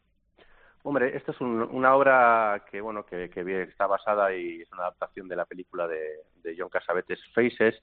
Speaker 13: Hombre, esta es un, una obra que bueno que, que está basada y es una adaptación de la película de, de Jon Cassavetes, Faces,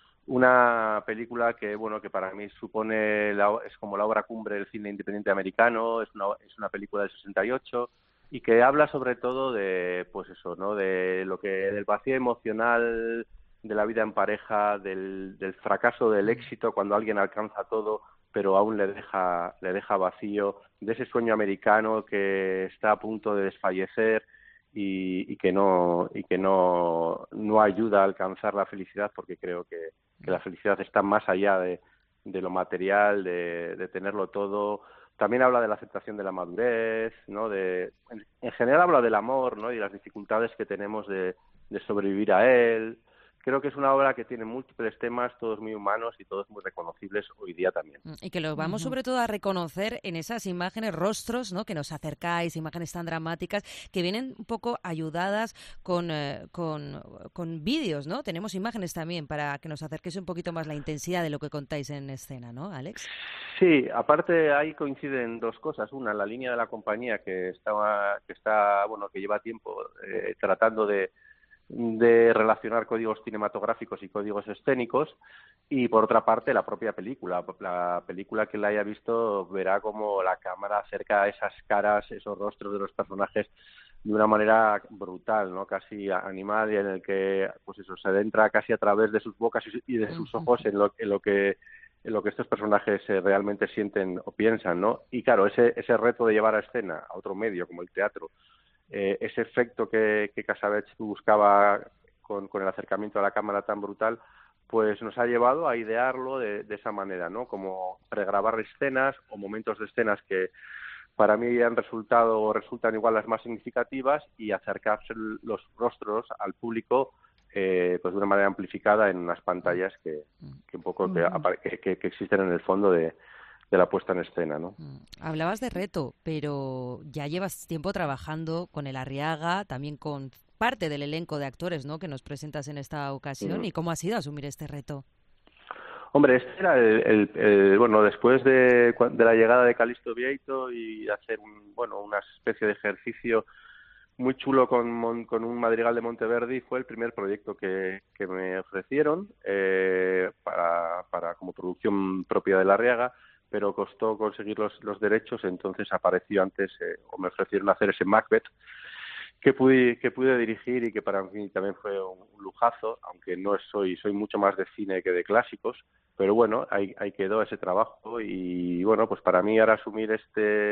Speaker 13: una película que bueno que para mí supone la, es como la obra cumbre del cine independiente americano, es una es una película del sesenta y ocho y que habla sobre todo de pues eso, ¿no? De lo que del vacío emocional de la vida en pareja, del, del fracaso del éxito cuando alguien alcanza todo pero aún le deja le deja vacío, de ese sueño americano que está a punto de desfallecer y, y que no y que no no ayuda a alcanzar la felicidad, porque creo que, que la felicidad está más allá de, de lo material, de, de tenerlo todo. También habla de la aceptación de la madurez, ¿no? De, en, en general habla del amor, ¿no? Y las dificultades que tenemos de, de sobrevivir a él. Creo que es una obra que tiene múltiples temas, todos muy humanos y todos muy reconocibles hoy día también.
Speaker 3: Y que los vamos uh-huh. sobre todo a reconocer en esas imágenes, rostros, ¿no? Que nos acercáis, imágenes tan dramáticas, que vienen un poco ayudadas con, eh, con, con vídeos, ¿no? Tenemos imágenes también para que nos acerquéis un poquito más la intensidad de lo que contáis en escena, ¿no, Alex?
Speaker 13: Sí, aparte ahí coinciden dos cosas. Una, la línea de la compañía que está, que está bueno, que lleva tiempo eh, tratando de de relacionar códigos cinematográficos y códigos escénicos, y por otra parte la propia película. La película que la haya visto verá como la cámara acerca a esas caras, esos rostros de los personajes de una manera brutal, ¿no? Casi animal, y en el que pues eso se adentra casi a través de sus bocas y de sus ojos en lo, en lo que en lo que estos personajes eh, realmente sienten o piensan, ¿no? Y claro, ese ese reto de llevar a escena a otro medio como el teatro, Eh, ese efecto que, que Cassavetes buscaba con, con el acercamiento a la cámara tan brutal, pues nos ha llevado a idearlo de, de esa manera, ¿no? Como pregrabar escenas o momentos de escenas que para mí han resultado o resultan igual las más significativas, y acercarse los rostros al público eh, pues de una manera amplificada en unas pantallas que, que un poco que, que, que existen en el fondo de de la puesta en escena, ¿no?
Speaker 3: Hablabas de reto, pero ya llevas tiempo trabajando con el Arriaga, también con parte del elenco de actores, ¿no?, que nos presentas en esta ocasión. Mm. ¿Y cómo ha sido asumir este reto?
Speaker 13: Hombre, este era el, el, el bueno, después de, de la llegada de Calixto Vieito y hacer un, bueno, una especie de ejercicio muy chulo con, con un madrigal de Monteverdi, fue el primer proyecto que, que me ofrecieron eh, para, para como producción propia del Arriaga, pero costó conseguir los, los derechos. Entonces apareció antes, eh, o me ofrecieron hacer ese Macbeth, que pude, que pude dirigir y que para mí también fue un, un lujazo, aunque no soy, soy mucho más de cine que de clásicos, pero bueno, ahí, ahí quedó ese trabajo. Y bueno, pues para mí ahora asumir este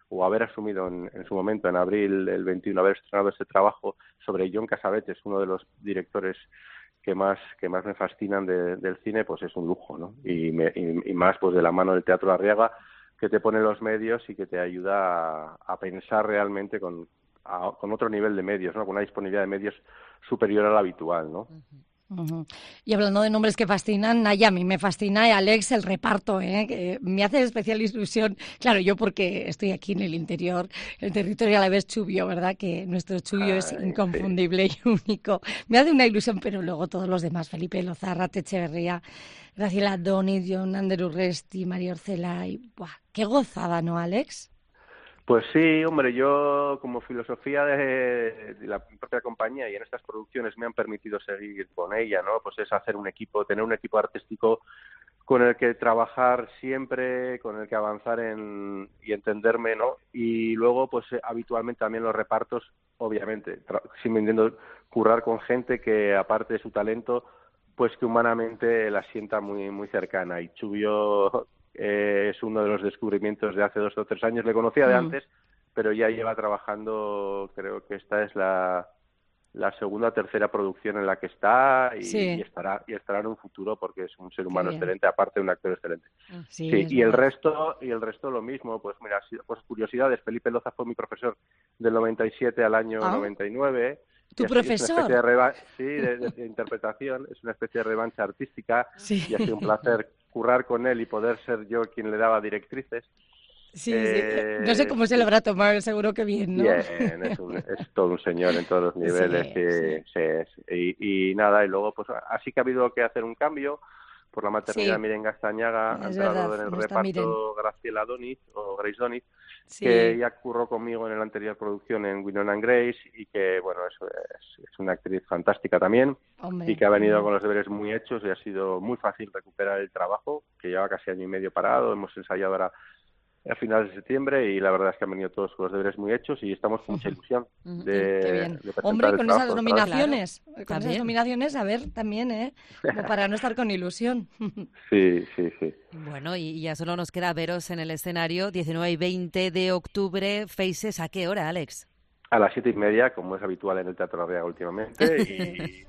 Speaker 13: o haber asumido en, en su momento, en abril del veintiuno, haber estrenado ese trabajo sobre John Cassavetes, uno de los directores que más que más me fascinan de, del cine, pues es un lujo, ¿no? Y, me, y, y más pues de la mano del Teatro Arriaga, que te pone los medios y que te ayuda a, a pensar realmente con, a, con otro nivel de medios, ¿no? Con una disponibilidad de medios superior a la habitual, ¿no?
Speaker 6: Uh-huh. Uh-huh. Y hablando de nombres que fascinan, Naya, a mí me fascina, y Alex, el reparto, ¿eh? Que me hace especial ilusión, claro, yo porque estoy aquí en el interior, el territorio a la vez Chubio, ¿verdad? Que nuestro Chubio Ay, es inconfundible sí. y único. Me hace una ilusión, pero luego todos los demás, Felipe Lozarra, Echeverría, Graciela Donit, John Ander Urresti, María Orcela, y ¡buah! ¡Qué gozada!, ¿no, Alex?
Speaker 13: Pues sí, hombre, yo como filosofía de, de la propia compañía y en estas producciones me han permitido seguir con ella, ¿no? Pues es hacer un equipo, tener un equipo artístico con el que trabajar siempre, con el que avanzar en y entenderme, ¿no? Y luego, pues habitualmente también los repartos, obviamente, siempre intento currar con gente que, aparte de su talento, pues que humanamente la sienta muy muy cercana. Y Chubio Eh, es uno de los descubrimientos de hace dos o tres años. Le conocía de mm. antes, pero ya lleva trabajando, creo que esta es la, la segunda o tercera producción en la que está y, sí. y estará y estará en un futuro porque es un ser humano excelente, aparte de un actor excelente.
Speaker 6: Ah, sí,
Speaker 13: sí, y el resto y el resto lo mismo. Pues mira, pues curiosidades. Felipe Loza fue mi profesor del noventa y siete al año ah. noventa y nueve.
Speaker 6: ¿Tu profesor?
Speaker 13: De reva- sí, de, de, de interpretación. Es una especie de revancha artística
Speaker 6: sí.
Speaker 13: y ha sido un placer currar con él y poder ser yo quien le daba directrices.
Speaker 6: Sí, eh, sí. No sé cómo se lo habrá tomado, seguro que bien, ¿no?
Speaker 13: Bien, es, un, es todo un señor en todos los niveles. Sí, sí, sí. Sí, sí. Y, y nada, y luego, pues así que ha habido que hacer un cambio. Por la maternidad, sí. Miren Gastañaga ha entrado verdad, en el no reparto Graciela Donit, o Grace Donit, sí. que ya curró conmigo en la anterior producción en Winona and Grace, y que, bueno, es, es, es una actriz fantástica también, Hombre, y que ha venido hombre. con los deberes muy hechos, y ha sido muy fácil recuperar el trabajo, que lleva casi año y medio parado. Hemos ensayado ahora a finales de septiembre y la verdad es que han venido todos con los deberes muy hechos y estamos con mucha ilusión
Speaker 6: uh-huh.
Speaker 13: de,
Speaker 6: Qué bien.
Speaker 13: de presentar
Speaker 6: Hombre,
Speaker 13: el
Speaker 6: con
Speaker 13: trabajo,
Speaker 6: esas nominaciones,
Speaker 13: claro.
Speaker 6: con esas nominaciones, a ver, también, ¿eh? Como para no estar con ilusión.
Speaker 13: Sí, sí, sí.
Speaker 3: Bueno, y ya solo nos queda veros en el escenario diecinueve y veinte de octubre. Faces, ¿a qué hora, Alex?
Speaker 13: A las siete y media, como es habitual en el Teatro Arriaga últimamente, y...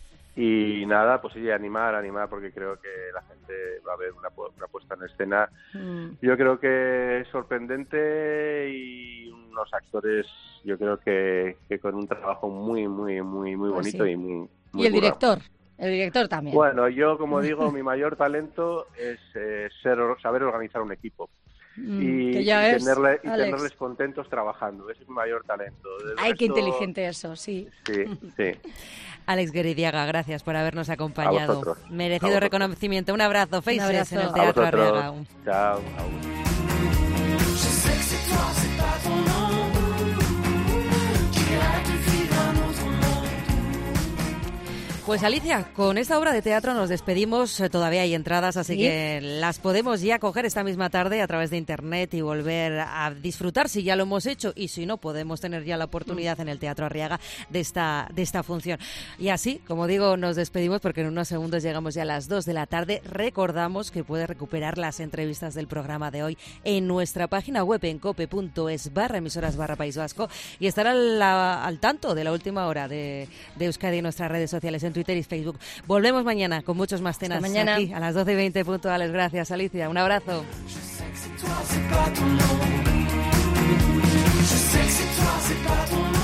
Speaker 13: Y nada, pues sí, animar, animar, porque creo que la gente va a ver una, una puesta en escena. Mm. Yo creo que es sorprendente y unos actores, yo creo que, que con un trabajo muy, muy, muy, muy
Speaker 6: pues
Speaker 13: bonito
Speaker 6: sí.
Speaker 13: y muy, muy
Speaker 6: Y el
Speaker 13: currado.
Speaker 6: director, el director también.
Speaker 13: Bueno, yo como digo, mi mayor talento es eh, ser, saber organizar un equipo.
Speaker 6: Mm,
Speaker 13: y,
Speaker 6: que ya
Speaker 13: y,
Speaker 6: es,
Speaker 13: tenerle, y
Speaker 6: Alex.
Speaker 13: tenerles contentos trabajando. Ese es mi mayor talento. Del
Speaker 6: Ay,
Speaker 13: resto...
Speaker 6: qué inteligente eso, sí.
Speaker 13: Sí, sí.
Speaker 3: Alex Gueridiaga, gracias por habernos acompañado.
Speaker 13: A
Speaker 3: Merecido
Speaker 13: a
Speaker 3: reconocimiento. Un abrazo, Faces,
Speaker 6: Un abrazo.
Speaker 3: en el Teatro Arriaga.
Speaker 13: Chao.
Speaker 3: Pues Alicia, con esta obra de teatro nos despedimos. Todavía hay entradas, así
Speaker 6: ¿Sí?
Speaker 3: que las podemos ya coger esta misma tarde a través de internet y volver a disfrutar si ya lo hemos hecho, y si no, podemos tener ya la oportunidad en el Teatro Arriaga de esta, de esta función. Y así, como digo, nos despedimos porque en unos segundos llegamos ya a las dos de la tarde. Recordamos que puede recuperar las entrevistas del programa de hoy en nuestra página web en cope punto es barra emisoras barra País Vasco, y estar al, al tanto de la última hora de, de Euskadi en nuestras redes sociales, en Twitter y Facebook. Volvemos mañana con muchos más temas
Speaker 6: mañana.
Speaker 3: Aquí a las doce y veinte puntuales. Gracias, Alicia. Un abrazo.
Speaker 1: Je sais que c'est toi, c'est pas ton nom.